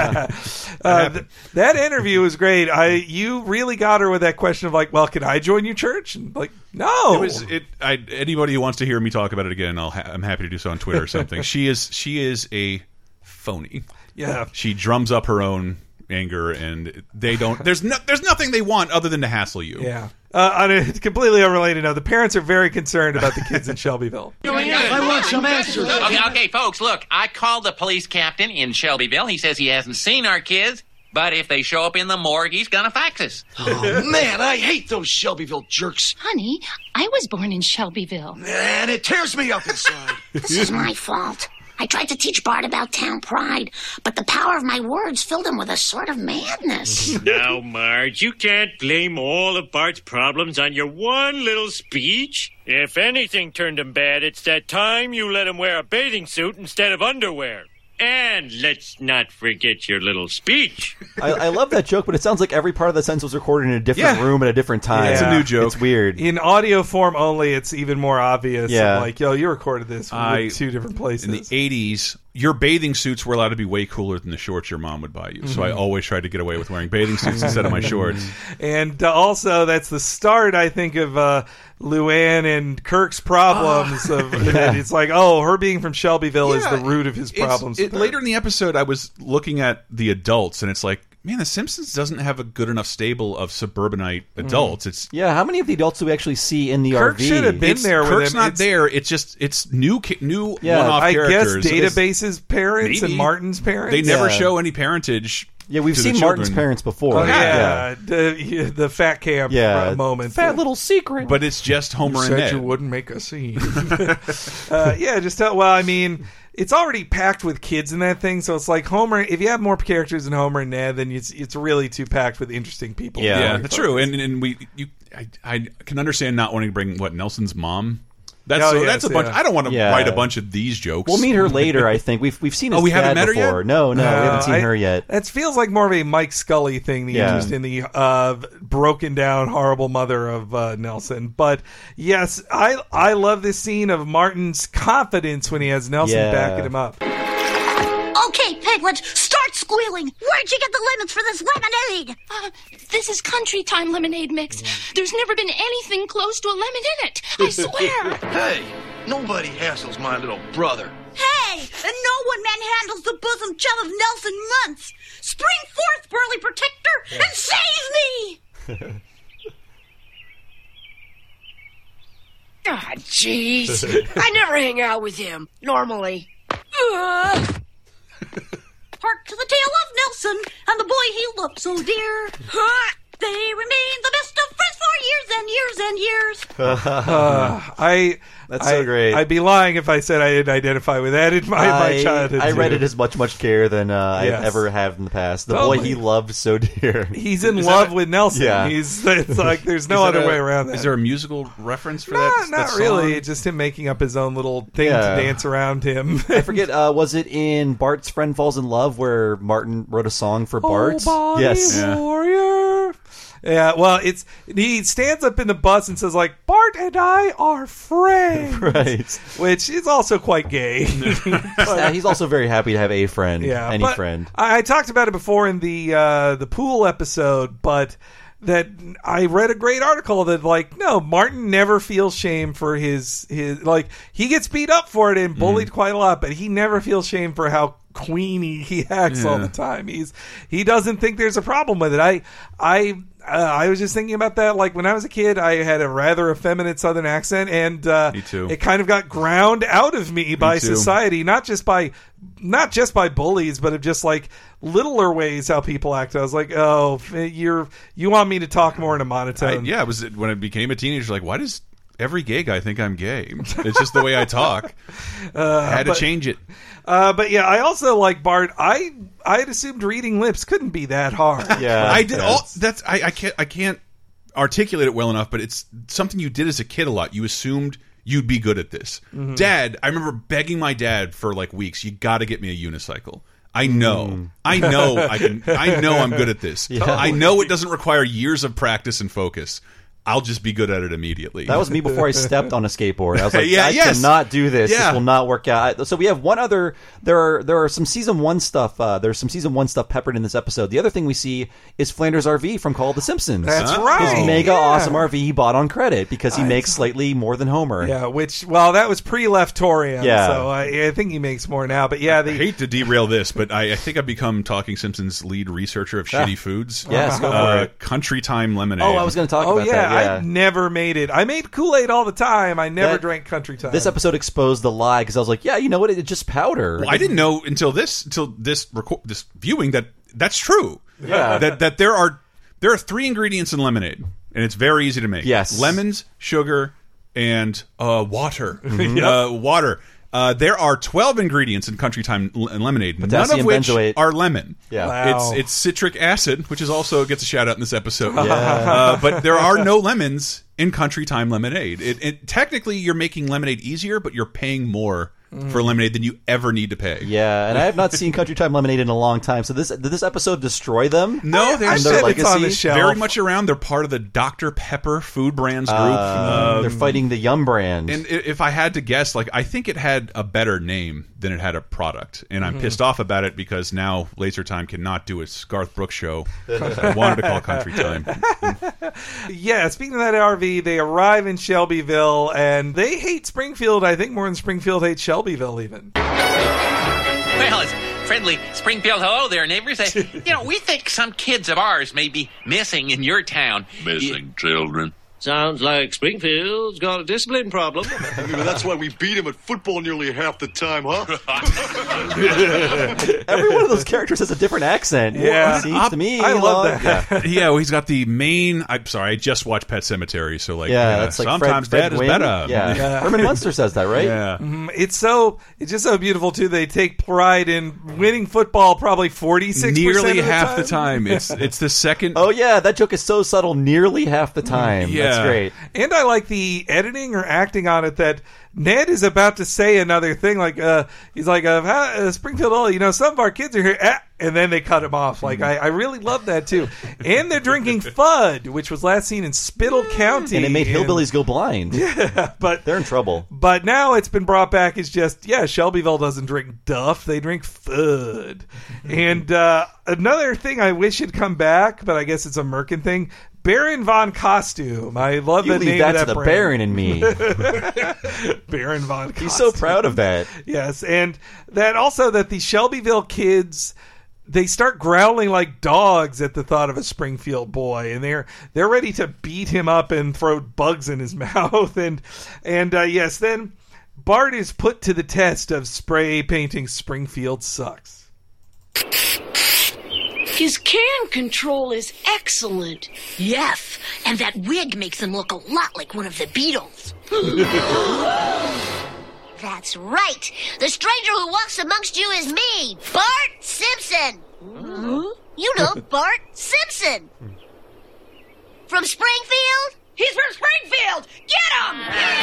That interview was great. You really got her with that question of like, well, can I join your church? And like, no. Anybody who wants to hear me talk about it again, I'm happy to do so on Twitter or something. She is a phony. Yeah, she drums up her own anger, and they don't. There's nothing they want other than to hassle you. Yeah. On a completely unrelated note, the parents are very concerned about the kids in Shelbyville. I want some answers. Okay, folks, look, I called the police captain in Shelbyville. He says he hasn't seen our kids, but if they show up in the morgue, he's gonna fax us. Oh, man, I hate those Shelbyville jerks. Honey, I was born in Shelbyville. And it tears me up inside. This is my fault. I tried to teach Bart about town pride, but the power of my words filled him with a sort of madness. Now, Marge, you can't blame all of Bart's problems on your one little speech. If anything turned him bad, it's that time you let him wear a bathing suit instead of underwear. And let's not forget your little speech. I love that joke, but it sounds like every part of the sentence was recorded in a different room at a different time. Yeah. It's a new joke. It's weird. In audio form only, it's even more obvious. Yeah. Like, yo, you recorded this with 2 different places. In the 80s, your bathing suits were allowed to be way cooler than the shorts your mom would buy you. So I always tried to get away with wearing bathing suits instead of my shorts. And also, that's the start, I think, of Luann and Kirk's problems. It's like, her being from Shelbyville is the root of his problems. Later in the episode, I was looking at the adults, and it's like, man, The Simpsons doesn't have a good enough stable of suburbanite adults. How many of the adults do we actually see in the Kirk RV? should have been there with him. Kirk's not there. It's new one-off I characters. guess Database's parents and Martin's parents. They never show any parentage. Yeah, we've seen Martin's parents before. Oh, yeah. The fat camp moment. Fat little secret. But it's just Homer and Ned. You said you wouldn't make a scene. it's already packed with kids in that thing. So it's like Homer. If you have more characters than Homer and Ned, then it's really too packed with interesting people. Yeah, that's true. And I can understand not wanting to bring Nelson's mom. That's a bunch. I don't want to write a bunch of these jokes. We'll meet her later. I think we've seen. His we haven't met before. her yet. No, we haven't seen her yet. It feels like more of a Mike Scully thing. The interest in the broken down, horrible mother of Nelson. But yes, I love this scene of Martin's confidence when he has Nelson backing him up. Okay, Piglet, start squealing. Where'd you get the lemons for this lemonade? This is Country Time lemonade mix. There's never been anything close to a lemon in it. I swear. Hey, nobody hassles my little brother. Hey, and no one manhandles the bosom gem of Nelson Muntz. Spring forth, burly protector, and save me! Ah, jeez. I never hang out with him, normally. Hark to the tale of Nelson and the boy he loved so dear. They remain the best of friends for years and years and years. That's so great. I'd be lying if I said I didn't identify with that in my childhood. I read it as much care than I ever have in the past. The boy he loved so dear. He's in love with Nelson. Yeah. It's like there's no other way around that. Is there a musical reference for that? Not really. It's just him making up his own little thing to dance around him. I forget. Was it in Bart's Friend Falls in Love where Martin wrote a song for Bart? Yes. Warrior. Yeah, well, he stands up in the bus and says, like, Bart and I are friends. Right. Which is also quite gay. He's also very happy to have a friend, any friend. I talked about it before in the pool episode, but that I read a great article that, like, no, Martin never feels shame for his like, he gets beat up for it and bullied quite a lot, but he never feels shame for how queenie he acts all the time. He doesn't think there's a problem with it. I was just thinking about that. Like when I was a kid, I had a rather effeminate Southern accent, and me too. It kind of got ground out of me by society, not just by bullies, but of just like littler ways how people act. I was like, oh, you want me to talk more in a monotone? It was when I became a teenager. Like, why does every gay guy think I'm gay? It's just the way I talk. I had to change it. But yeah, I also like Bart. I had assumed reading lips couldn't be that hard. Yeah, I did. I can't articulate it well enough, but it's something you did as a kid a lot. You assumed you'd be good at this. Dad, I remember begging my dad for like weeks. You got to get me a unicycle. I know I can. I know I'm good at this. Yeah. I know it doesn't require years of practice and focus. I'll just be good at it immediately. That was me before I stepped on a skateboard. I was like, I cannot do this. This will not work out. So we have one other. There are some season 1 stuff. There's some season 1 stuff peppered in this episode. The other thing we see is Flanders' RV from Call of the Simpsons. That's right. His mega awesome RV he bought on credit because he makes slightly more than Homer. Yeah, that was pre-Leftorium. Yeah. So I think he makes more now. But yeah, I hate to derail this, but I think I've become Talking Simpsons lead researcher of shitty foods. Yes, go for it. Country Time lemonade. Oh, I was going to talk about that. I never made it. I made Kool-Aid all the time. I never drank Country Time. This episode exposed the lie because I was like, you know what? It's just powder. Well, I didn't know until this viewing that's true. Yeah. That there are 3 ingredients in lemonade, and it's very easy to make. Yes. Lemons, sugar, and water. Water. There are 12 ingredients in Country Time lemonade, none of which are lemon. Yeah. Wow. It's citric acid, which is also gets a shout out in this episode. But there are no lemons in Country Time lemonade. Technically, you're making lemonade easier, but you're paying more for lemonade than you ever need to pay. Yeah, and I have not seen Country Time lemonade in a long time. So did this episode destroy them? No, they're on the shelf. Very much around. They're part of the Dr. Pepper Food Brands group. They're fighting the Yum brand. And if I had to guess, like I think it had a better name than it had a product, and I'm pissed off about it because now Laser Time cannot do its Garth Brooks show. I wanted to call Country Time. Yeah, speaking of that RV, they arrive in Shelbyville, and they hate Springfield, I think, more than Springfield hates Shelbyville, even. Well, it's friendly Springfield. Hello there, neighbors. We think some kids of ours may be missing in your town. Missing children. Sounds like Springfield's got a discipline problem. That's why we beat him at football nearly half the time, huh? Every one of those characters has a different accent. Yeah. Seems to me. I love that. Yeah, well, he's got the main. I'm sorry, I just watched Pet Cemetery, so like, that's like sometimes Fred Dad is Wing. better. Yeah. Herman Munster says that, right? Yeah. It's just so beautiful too. They take pride in winning football probably 46% Nearly of the half time. the time. It's the second. Oh yeah, that joke is so subtle. Nearly half the time. Yeah. That's great. And I like the editing or acting on it that Ned is about to say another thing. Like he's like, Springfield, some of our kids are here. And then they cut him off. Like I really love that too. And they're drinking Fudd, which was last seen in Spittle County, And it made hillbillies go blind. Yeah, but they're in trouble. But now it's been brought back as just Shelbyville doesn't drink Duff; they drink Fudd. And another thing I wish had come back, but I guess it's a Merkin thing. Baron von Costume. I love You the leave name that of to that the brand. Baron and me. Baron von Costume. He's so proud of that. Yes, and that also that the Shelbyville kids, they start growling like dogs at the thought of a Springfield boy, and they're ready to beat him up and throw bugs in his mouth. And yes, then Bart is put to the test of spray painting Springfield sucks. His can control is excellent. Yes, and that wig makes him look a lot like one of the Beatles. That's right. The stranger who walks amongst you is me, Bart Simpson. You know Bart Simpson. From Springfield? He's from Springfield! Get him!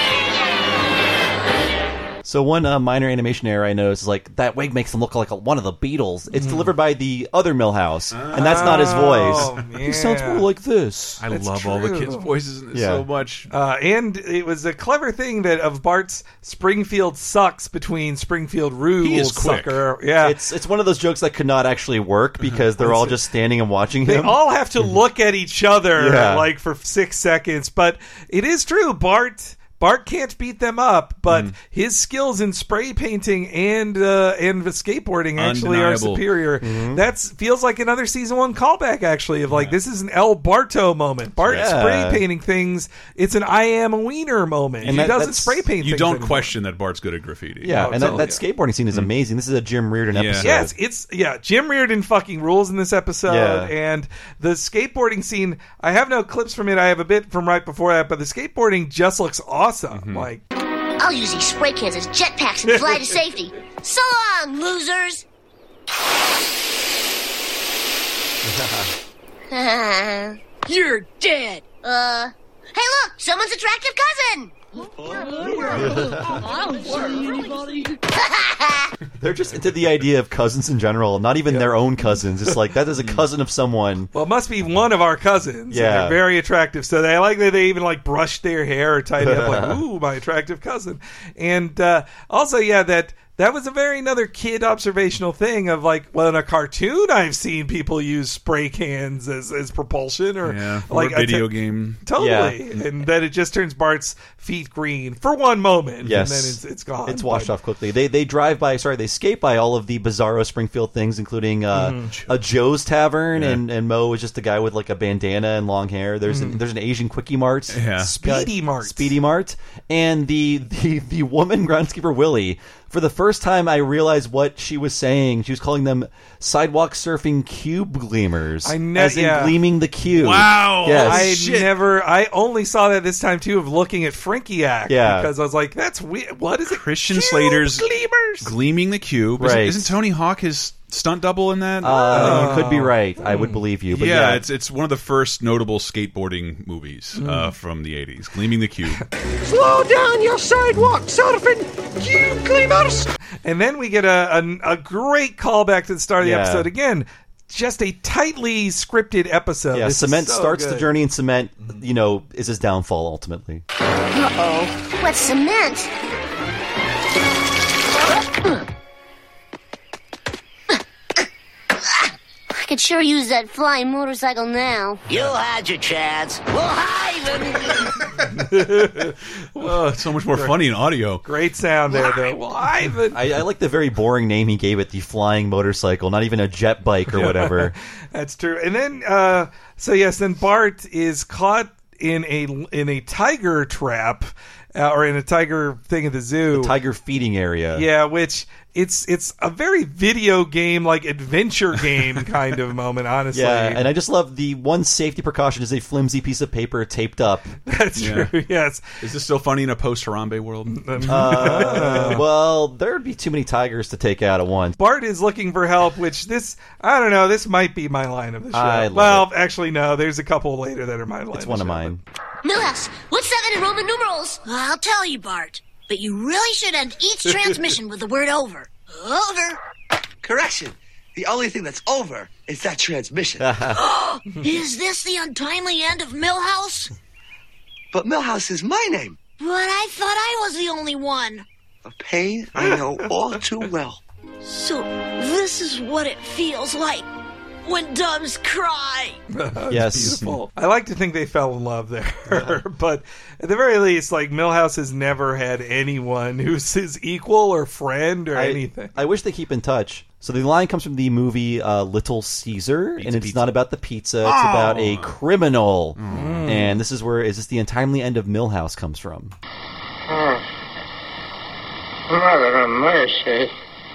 So one minor animation error I noticed is like that wig makes him look like one of the Beatles. It's delivered by the other Milhouse, and that's not his voice. He sounds more like this. I love all the kids' voices in this so much. And it was a clever thing that of Bart's Springfield sucks between Springfield rules. He is quick. Sucker. Yeah, it's one of those jokes that could not actually work because they're all just standing and watching him. They all have to look at each other Yeah. like for 6 seconds. But it is true, Bart can't beat them up, but his skills in spray painting and the skateboarding actually are Undeniable. superior. That feels like another season 1 callback, actually, of like this is an El Barto moment. Bart spray painting things. It's an I am a wiener moment. And he that- doesn't that's- spray paint. You things don't anymore. question that Bart's good at graffiti. Yeah, Oh, and totally. that skateboarding scene is amazing. This is a Jim Reardon episode. Yes, it's Jim Reardon fucking rules in this episode, Yeah. and the skateboarding scene. I have no clips from it. I have a bit from right before that, but the skateboarding just looks awesome. Like I'll use these spray cans as jetpacks and fly to safety. So long, losers. You're dead. Hey, look, someone's attractive cousin. I don't see anybody. They're just into the idea of cousins in general, not even their own cousins. It's like that is a cousin of someone. well, it must be one of our cousins. Yeah. And they're very attractive. So they like that they even like brush their hair or tidy up like, ooh, my attractive cousin. And also, that was a very another kid observational thing of like, well, in a cartoon, I've seen people use spray cans as propulsion or like a video game. Totally, and then it just turns Bart's feet green for one moment, Yes, and then it's gone. It's washed off quickly. They drive by. Sorry, they skate by all of the bizarro Springfield things, including a Joe's Tavern, and Mo is just a guy with like a bandana and long hair. There's an Asian Quickie Mart, Speedy Mart, and the woman groundskeeper Willie. For the first time, I realized what she was saying. She was calling them sidewalk surfing cube gleamers, as in gleaming the cube. Wow! Yes. I only saw that this time too of looking at Frankiac, Yeah. because I was like, that's weird. What is it? Christian Slater's Gleamers. Gleaming the Cube. Right. Isn't Tony Hawk his stunt double in that? You could be right. I would believe you. But yeah, it's one of the first notable skateboarding movies from the 80s. Gleaming the Cube. Slow down your sidewalk surfing, cube gleamers! And then we get a great callback to the start of the Yeah. episode again. Just a tightly scripted episode. Yeah, This is Cement so starts the good. journey, and Cement, is his downfall ultimately. Uh-oh. What's cement? I could sure use that flying motorcycle now. You had your chance. Well, Oh, it's so much more funny in audio. Great sound there, though. Well, Ivan. I like the very boring name he gave it, the flying motorcycle, not even a jet bike or whatever. That's true. And then, then Bart is caught in a tiger trap or in a tiger thing at the zoo. The tiger feeding area. Yeah, which it's a very video game, like adventure game kind of moment, honestly. Yeah, and I just love the one safety precaution is a flimsy piece of paper taped up. That's true, yes. Is this still funny in a post-Harambe world? Well, there'd be too many tigers to take out at once. Bart is looking for help, which this might be my line of the show. Actually, no, there's a couple later that are my line. It's one of mine. Milhouse, what's 7 in Roman numerals? I'll tell you, Bart. But you really should end each transmission with the word over. Over. Correction. The only thing that's over is that transmission. Is this the untimely end of Milhouse? But Milhouse is my name. But I thought I was the only one. A pain I know all too well. So this is what it feels like when doves cry. Yes. Beautiful. I like to think they fell in love there. But at the very least, like, Milhouse has never had anyone who's his equal or friend or anything. I wish they keep in touch. So the line comes from the movie Little Caesar, and it's not about the pizza, it's about a criminal. And this is where Is This the Untimely End of Milhouse comes from. Mother of mercy.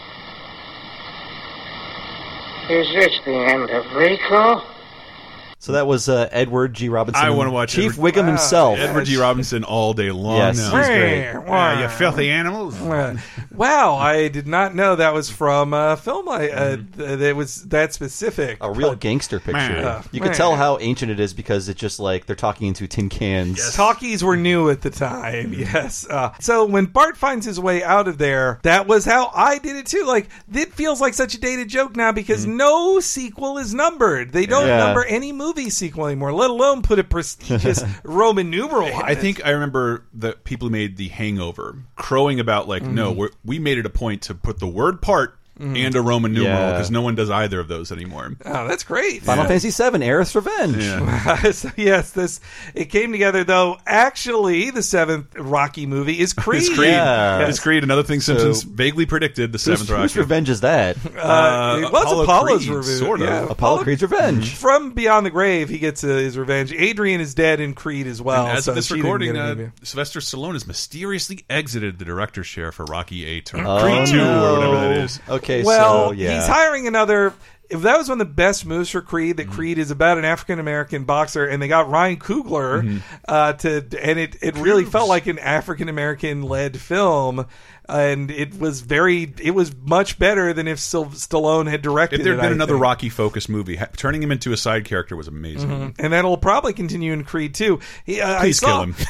Is this the end of Rico? So that was Edward G. Robinson. I want to watch Chief Wiggum himself. Edward G. Robinson all day long. Yes, now. he's great. You filthy animals. Wow, I did not know that was from a film. That was that specific. A real gangster picture. You could tell how ancient it is because it's just like they're talking into tin cans. Yes. Talkies were new at the time, yes. So when Bart finds his way out of there, that was how I did it too. Like, it feels like such a dated joke now because no sequel is numbered. They don't number any movie sequel anymore, let alone put a prestigious Roman numeral on I think I remember the people who made The Hangover crowing about, like, no, we made it a point to put the word part and a Roman numeral because no one does either of those anymore. Oh, that's great. Final Fantasy VII, Aerith's Revenge. Yeah. So, yes, it came together, though. Actually, the seventh Rocky movie is Creed. It's Creed. Yeah. It's Creed. Another thing Simpsons vaguely predicted, the seventh Rocky. Whose revenge is that? Well, Apollo's revenge. Sort of. Yeah, Apollo Creed's revenge. From Beyond the Grave, he gets his revenge. Adrian is dead in Creed as well. And as of this recording, Sylvester Stallone has mysteriously exited the director's chair for Rocky 8 or Creed 2 or whatever that is. Okay. Well, he's hiring another. If that was one of the best moves for Creed, that Creed is about an African American boxer, and they got Ryan Coogler and it really felt like an African American led film. And it was much better than if Stallone had directed it. If there had been another Rocky-focused movie, turning him into a side character was amazing. And that'll probably continue in Creed 2. Please kill him.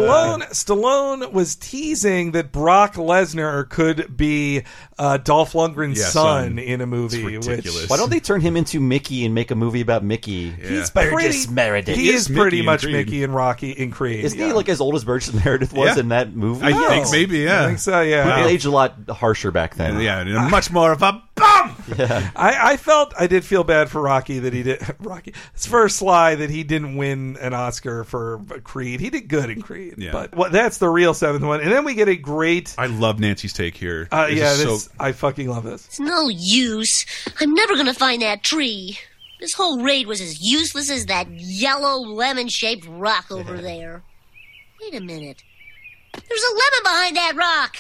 Stallone was teasing that Brock Lesnar could be Dolph Lundgren's son in a movie. It's ridiculous. Why don't they turn him into Mickey and make a movie about Mickey? Yeah. He's Burgess Meredith. He is pretty much Creed. Mickey in Creed. Isn't he like as old as Burgess Meredith was in that movie? I think maybe, yeah. I think so, yeah. He aged a lot harsher back then. Yeah, much more of a bum. Yeah. I did feel bad for Rocky that he did It's for Sly that he didn't win an Oscar for Creed. He did good in Creed, but that's the real seventh one. And then we get a great. I love Nancy's take here. I fucking love this. It's no use. I'm never gonna find that tree. This whole raid was as useless as that yellow lemon-shaped rock over there. Wait a minute. There's a lemon behind that rock.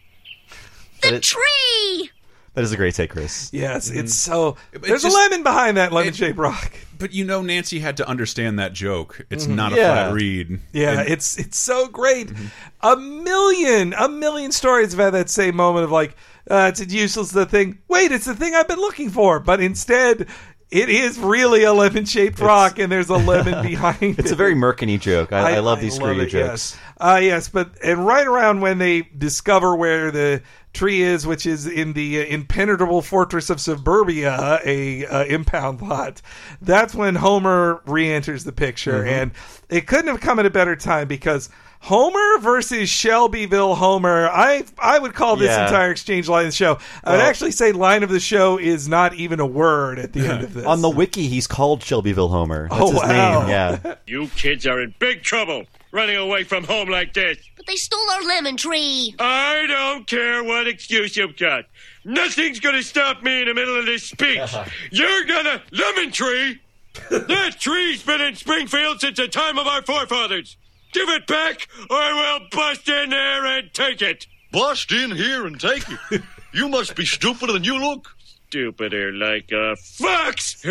The tree! That is a great take, Chris. Yes, it's so... There's a lemon behind that lemon-shaped rock. But Nancy had to understand that joke. It's not a flat read. Yeah, it's so great. A million stories have had that same moment of like, it's useless, the thing. Wait, it's the thing I've been looking for. But instead... It is really a lemon-shaped rock, and there's a lemon behind it. It's a very Merkin-y joke. I love these screwy jokes. Yes, and right around when they discover where the tree is, which is in the impenetrable fortress of Suburbia, a impound lot, that's when Homer re-enters the picture. And it couldn't have come at a better time because... Homer versus Shelbyville Homer. I would call this entire exchange line of the show. I would actually say line of the show is not even a word at the end of this. On the wiki, he's called Shelbyville Homer. That's his name. Yeah. You kids are in big trouble running away from home like this. But they stole our lemon tree. I don't care what excuse you've got. Nothing's going to stop me in the middle of this speech. You're gonna lemon tree. That tree's been in Springfield since the time of our forefathers. Give it back, or we'll bust in there and take it. Bust in here and take it? You must be stupider than you look. Stupider like a fox.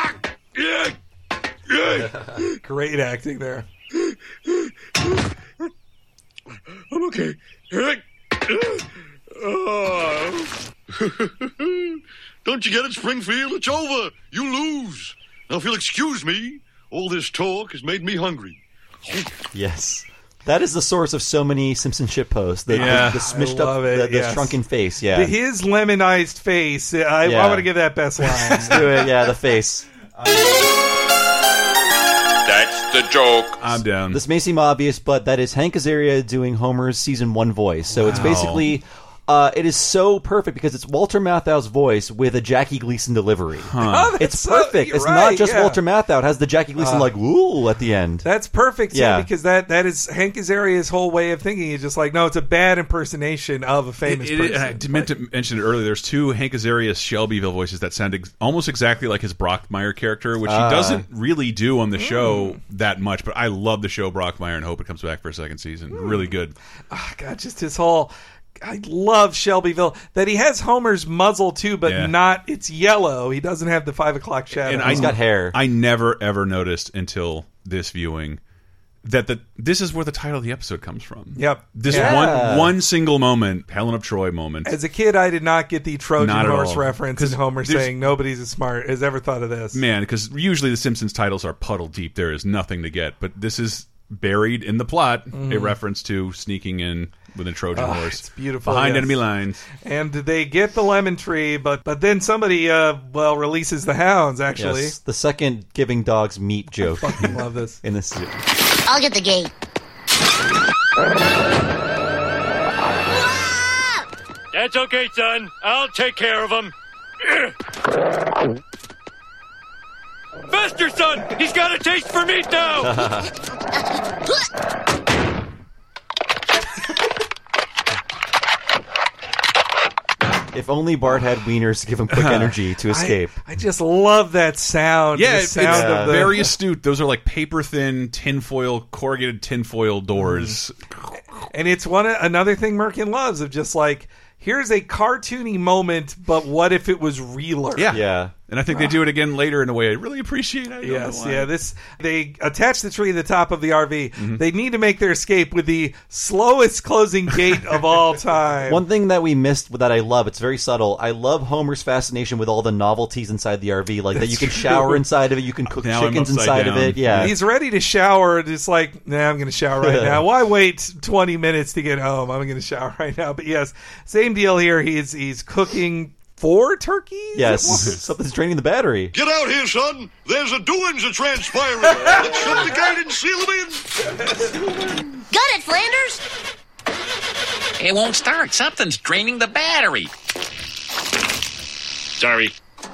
Great acting there. I'm okay. Oh. Don't you get it, Springfield? It's over. You lose. Now, if you'll excuse me, all this talk has made me hungry. Yes. That is the source of so many Simpson shit posts. The smushed up, the shrunken face. Yeah, his lemonized face. I want to give that best line. Let's do it. Yeah, the face. That's the joke. I'm down. This may seem obvious, but that is Hank Azaria doing Homer's season 1 voice. So it's basically. It is so perfect because it's Walter Matthau's voice with a Jackie Gleason delivery. Oh, it's perfect. It's not just Walter Matthau. It has the Jackie Gleason ooh at the end. That's perfect, because that is Hank Azaria's whole way of thinking. He's just like, no, it's a bad impersonation of a famous person. I meant to mention it earlier. There's 2 Hank Azaria Shelbyville voices that sound almost exactly like his Brockmire character, which he doesn't really do on the show that much. But I love the show Brockmire and hope it comes back for a second season. Really good. Oh, God, just his whole... I love Shelbyville. That he has Homer's muzzle too, but not. It's yellow. He doesn't have the 5 o'clock shadow. And he's got hair. I never ever noticed until this viewing that this is where the title of the episode comes from. Yep. This one single moment, Helen of Troy moment. As a kid, I did not get the Trojan horse reference and Homer saying nobody's as smart as ever thought of this. Man, because usually the Simpsons titles are puddle deep. There is nothing to get, but this is buried in the plot, a reference to sneaking in with a Trojan horse. It's beautiful. Behind enemy lines. And they get the lemon tree, but then somebody releases the hounds, actually. Yes, the second giving dogs meat joke. I fucking love this. In this series. I'll get the gate. That's okay, son. I'll take care of him. Faster, son! He's got a taste for meat now! If only Bart had wieners to give him quick energy to escape. I just love that sound. Yeah, the sound of very astute. Those are like paper-thin corrugated tinfoil doors. And it's another thing Merkin loves of just like, here's a cartoony moment, but what if it was realer? Yeah. And I think they do it again later in a way I really appreciate. They attach the tree to the top of the RV. They need to make their escape with the slowest closing gate of all time. One thing that we missed that I love, it's very subtle. I love Homer's fascination with all the novelties inside the RV, like that you can shower inside of it, you can cook chickens inside of it. Yeah, he's ready to shower. It's like, nah, I'm going to shower right now. Why wait 20 minutes to get home? I'm going to shower right now. But yes, same deal here. He's cooking 4 turkeys? Yes, something's draining the battery. Get out here, son. There's a doings are transpiring. Let's shut the gate and seal them in. Got it, Flanders. It won't start. Something's draining the battery. Sorry.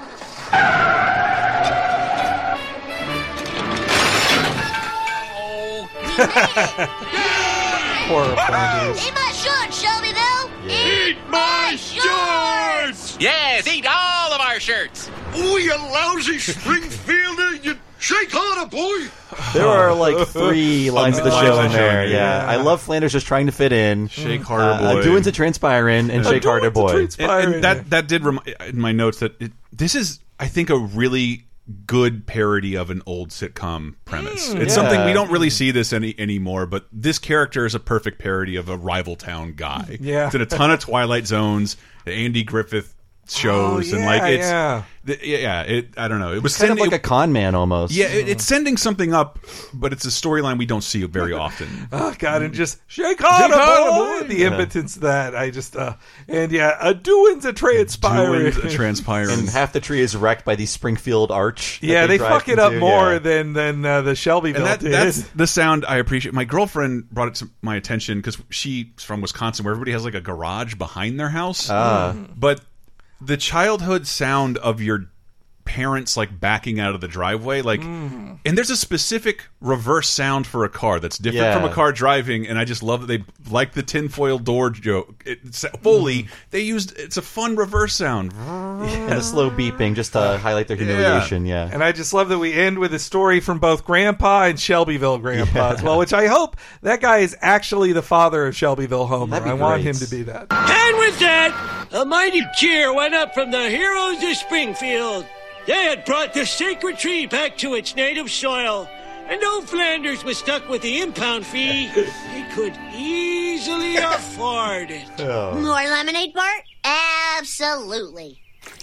Poor Flanders. Eat my shorts, Shelbyville. Eat my shorts! Yes, eat all of our shirts. Oh, you lousy Springfielder. You shake harder, boy. There are like 3 lines of the show in there. Yeah. I love Flanders just trying to fit in. Shake harder, boy. Doing to transpiring and shake harder, boy. And that did remind in my notes that this is, I think, a really good parody of an old sitcom premise. It's something we don't really see this anymore, but this character is a perfect parody of a rival town guy. Yeah. It's in a ton of Twilight Zones, the Andy Griffith shows, and like it's I don't know. It was kind of like a con man almost. Yeah, it's sending something up, but it's a storyline we don't see very often. Oh God, and just shake harder, boy. The impotence that I just a doings a transpiring. And half the tree is wrecked by the Springfield arch. Yeah, they fuck it up more than the Shelbyville did. That's the sound I appreciate. My girlfriend brought it to my attention because she's from Wisconsin, where everybody has like a garage behind their house. But the childhood sound of your parents like backing out of the driveway, like, and there's a specific reverse sound for a car that's different from a car driving, and I just love that they like the tinfoil door joke. It's fully they used. It's a fun reverse sound and a slow beeping just to highlight their humiliation. Yeah. And I just love that we end with a story from both Grandpa and Shelbyville Grandpa as well, which I hope that guy is actually the father of Shelbyville Homer. I want him to be that. And with that, a mighty cheer went up from the heroes of Springfield. They had brought the sacred tree back to its native soil, and though Flanders was stuck with the impound fee, he could easily afford it. More lemonade, Bart? Absolutely.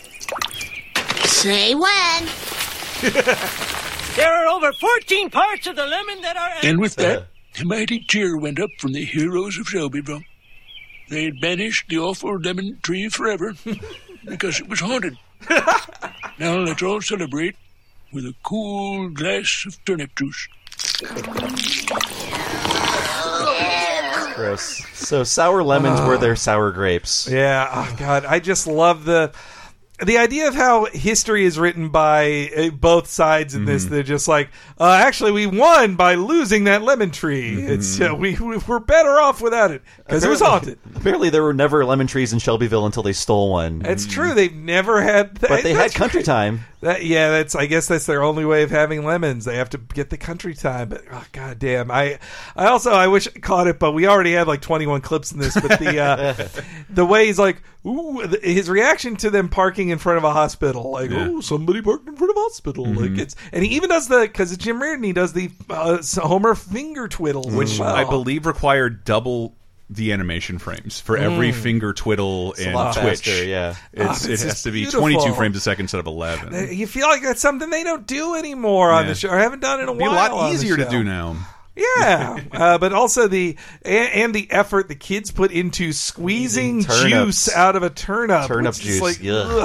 Say when. There are over 14 parts of the lemon that are... And with that, a mighty cheer went up from the heroes of Shelbyville. They had banished the awful lemon tree forever because it was haunted. Now let's all celebrate with a cool glass of turnip juice. Gross. So sour lemons were their sour grapes. Yeah. Oh, God. I just love the idea of how history is written by both sides in this. They're just like, actually, we won by losing that lemon tree. It's we're better off without it because it was haunted. Apparently, there were never lemon trees in Shelbyville until they stole one. It's true. They've never had that. But they had country time. I guess that's their only way of having lemons. They have to get the country time. But god damn, I wish I caught it, but we already had like 21 clips in this. But the way he's like, ooh, his reaction to them parking in front of a hospital, like, oh, somebody parked in front of a hospital, like and he even does because it's Jim Reardon, he does the Homer finger twiddle, which I believe required double the animation frames for every finger twiddle and twitch. Faster, yeah. It has to be 22 frames a second instead of 11. You feel like that's something they don't do anymore on the show, or haven't done in a while. It'd be a lot easier to do now. Yeah, but also the effort the kids put into squeezing juice out of a turnip. Turnip juice, like,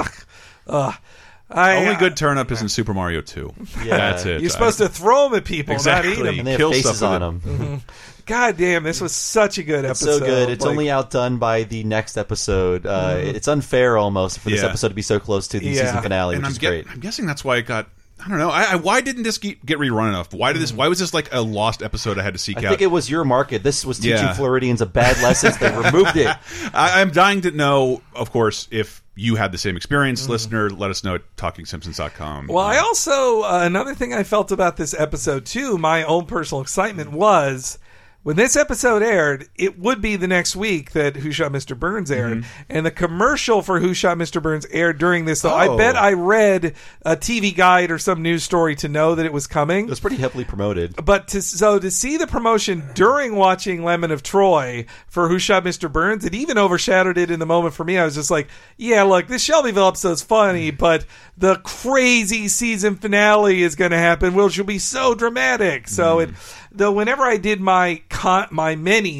only good turnip is in Super Mario 2. Yeah. That's it. You're supposed to throw them at people, not eat them. And they have faces on them. God damn, this was such a good episode. It's so good. It's only outdone by the next episode. It's unfair almost for this episode to be so close to the season finale, which is great. I'm guessing that's why it got... I don't know. Why didn't this get rerun enough? Why was this like a lost episode I had to seek out? I think it was your market. This was teaching Floridians a bad lessons. They removed it. I'm dying to know, of course, if you had the same experience, listener. Let us know at TalkingSimpsons.com. Well, I also another thing I felt about this episode too, my own personal excitement was, when this episode aired, it would be the next week that Who Shot Mr. Burns aired. And the commercial for Who Shot Mr. Burns aired during this. So I bet I read a TV guide or some news story to know that it was coming. It was pretty heavily promoted. But to see the promotion during watching Lemon of Troy for Who Shot Mr. Burns, it even overshadowed it in the moment for me. I was just like, yeah, look, this Shelbyville episode's funny, but the crazy season finale is going to happen, which will be so dramatic. So though whenever I did my many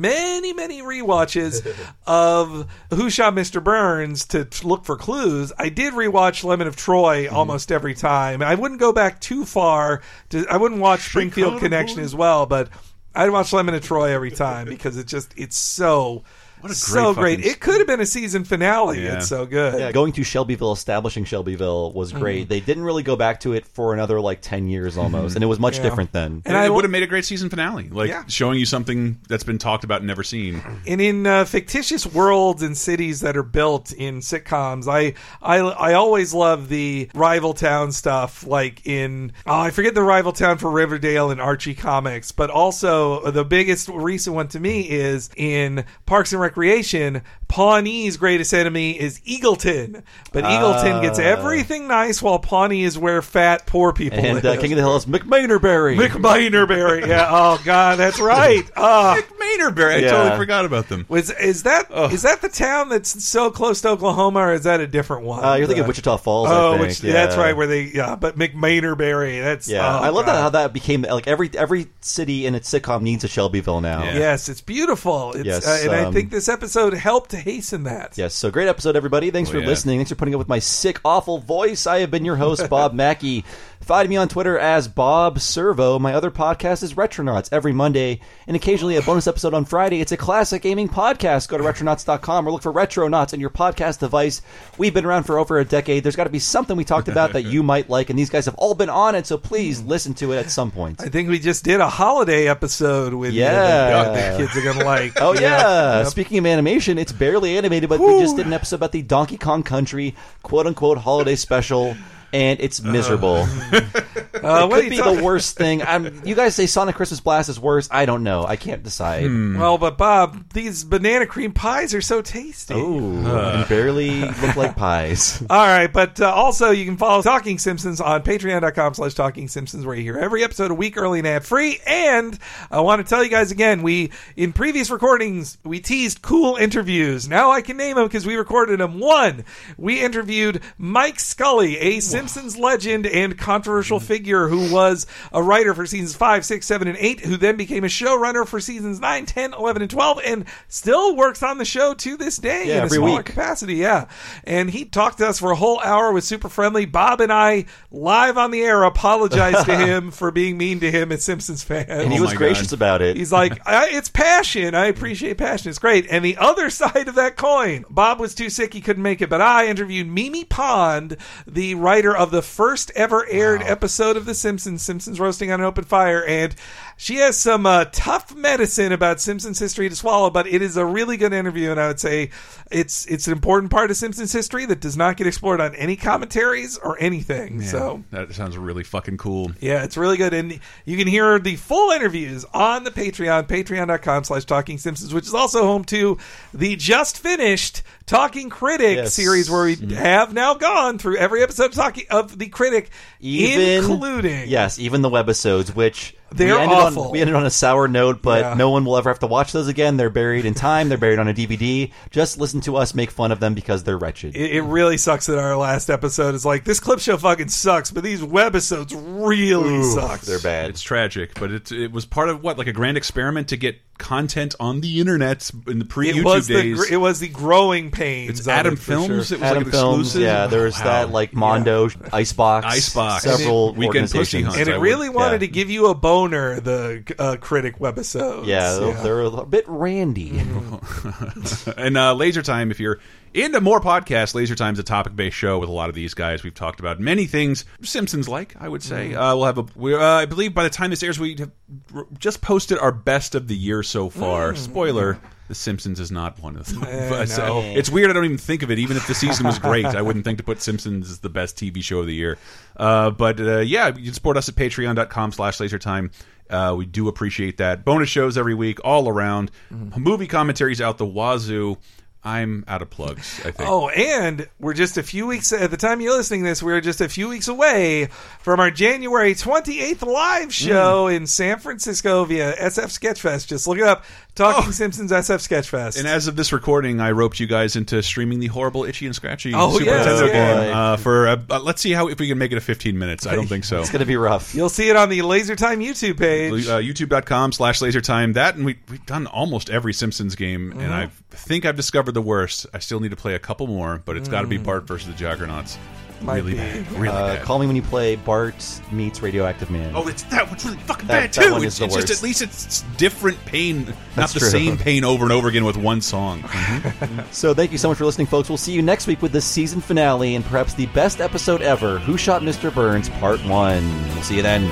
rewatches of Who Shot Mr. Burns to look for clues, I did rewatch Lemon of Troy almost every time. I wouldn't go back too far. I wouldn't watch Springfield Connection as well, but I'd watch Lemon of Troy every time because it's so... What a great. It could have been a season finale. Yeah. It's so good. Yeah, going to Shelbyville, establishing Shelbyville was great. They didn't really go back to it for another 10 years almost, and it was much different then. And it would have made a great season finale, showing you something that's been talked about and never seen. And in fictitious worlds and cities that are built in sitcoms, I always love the rival town stuff, like in I forget the rival town for Riverdale and Archie comics, but also the biggest recent one to me is in Parks and Recreation. Pawnee's greatest enemy is Eagleton, but Eagleton gets everything nice while Pawnee is where fat poor people live. And King of the Hill is McMainerberry. McMainerberry, yeah. Oh God, that's right. McMainerberry. I totally forgot about them. Is that the town that's so close to Oklahoma, or is that a different one? You're thinking of Wichita Falls. I think. That's right. Where they but McMainerberry. That's I love how that became every city in its sitcom needs a Shelbyville now. Yeah. Yes, it's beautiful. And I think this episode helped to hasten that. Yes, so great episode, everybody. Thanks for listening. Thanks for putting up with my sick, awful voice. I have been your host, Bob Mackey. Find me on Twitter as Bob Servo. My other podcast is Retronauts every Monday, and occasionally a bonus episode on Friday. It's a classic gaming podcast. Go to retronauts.com or look for Retronauts in your podcast device. We've been around for over a decade. There's got to be something we talked about that you might like, and these guys have all been on it, so please listen to it at some point. I think we just did a holiday episode with the kids are going to like. Oh, yeah. Yep. Speaking of animation, it's barely animated, but we just did an episode about the Donkey Kong Country quote-unquote holiday special, and it's miserable. It could be the worst thing. You guys say Sonic Christmas Blast is worse. I don't know. I can't decide. Well, but Bob, these banana cream pies are so tasty. And barely look like pies. All right, but also you can follow Talking Simpsons on patreon.com/Talking Simpsons, where you hear every episode a week early and ad-free. And I want to tell you guys again, in previous recordings, we teased cool interviews. Now I can name them because we recorded them. One, we interviewed Mike Scully, a Simpsons legend and controversial figure who was a writer for seasons 5, 6, 7, and 8, who then became a showrunner for seasons 9, 10, 11, and 12, and still works on the show to this day in a smaller capacity. Yeah. And he talked to us for a whole hour, was super friendly. Bob and I, live on the air, apologized to him for being mean to him as Simpsons fans. And he was gracious about it. He's like, it's passion. I appreciate passion. It's great. And the other side of that coin, Bob was too sick. He couldn't make it, but I interviewed Mimi Pond, the writer of the first ever aired episode of The Simpsons Roasting on an Open Fire, and she has some tough medicine about Simpsons history to swallow, but it is a really good interview, and I would say it's an important part of Simpsons history that does not get explored on any commentaries or anything. Man, so that sounds really fucking cool. Yeah, it's really good, and you can hear the full interviews on the patreon.com/Talking Simpsons, which is also home to the just finished Talking Critic series, where we have now gone through every episode of the Critic, including even the webisodes, which they're awful. We ended on a sour note, but no one will ever have to watch those again. They're buried in time. They're buried on a DVD. Just listen to us make fun of them because they're wretched. It really sucks that our last episode is like, this clip show fucking sucks, but these webisodes really suck. They're bad. It's tragic, but it was part of like a grand experiment to get content on the internet in the pre-YouTube days. It was the growing pains. It's Adam Films. Sure. It was Adam Films. Exclusive. Yeah, there was that like Mondo, Icebox, several Weekend Pussy Hunt, and it really wanted to give you a boner. The Critic webisodes. Yeah, they're a bit randy. And Laser Time, if you're into more podcasts, Laser Time's a topic-based show with a lot of these guys. We've talked about many things Simpsons-like, I would say. We'll have I believe by the time this airs, we have just posted our best of the year so far. Spoiler, The Simpsons is not one of them. No. It's weird, I don't even think of it. Even if the season was great, I wouldn't think to put Simpsons as the best TV show of the year. But yeah, you can support us at patreon.com/lasertime. We do appreciate that. Bonus shows every week, all around. Movie commentaries out the wazoo. I'm out of plugs, I think. Oh, and we're just a few weeks, at the time you're listening to this, we're just a few weeks away from our January 28th live show in San Francisco via SF Sketchfest. Just look it up. Talking Simpsons SF Sketchfest. And as of this recording, I roped you guys into streaming the horrible Itchy and Scratchy Super Nintendo game. For let's see if we can make it a 15 minutes. I don't think so. It's going to be rough. You'll see it on the LaserTime YouTube page. YouTube.com/LaserTime. That, and we've done almost every Simpsons game, and I think I've discovered the worst. I still need to play a couple more, but it's got to be Bart versus the Juggernauts. Really bad. Really bad. Call me when you play Bart meets Radioactive Man. Oh, that one's really fucking bad too. It's just, at least it's different pain, not the same pain over and over again with one song. So thank you so much for listening, folks. We'll see you next week with the season finale and perhaps the best episode ever, Who Shot Mr. Burns Part 1. We'll see you then.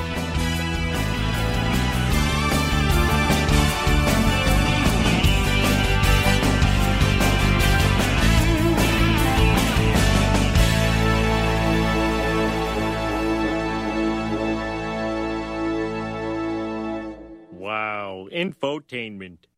Wow, infotainment.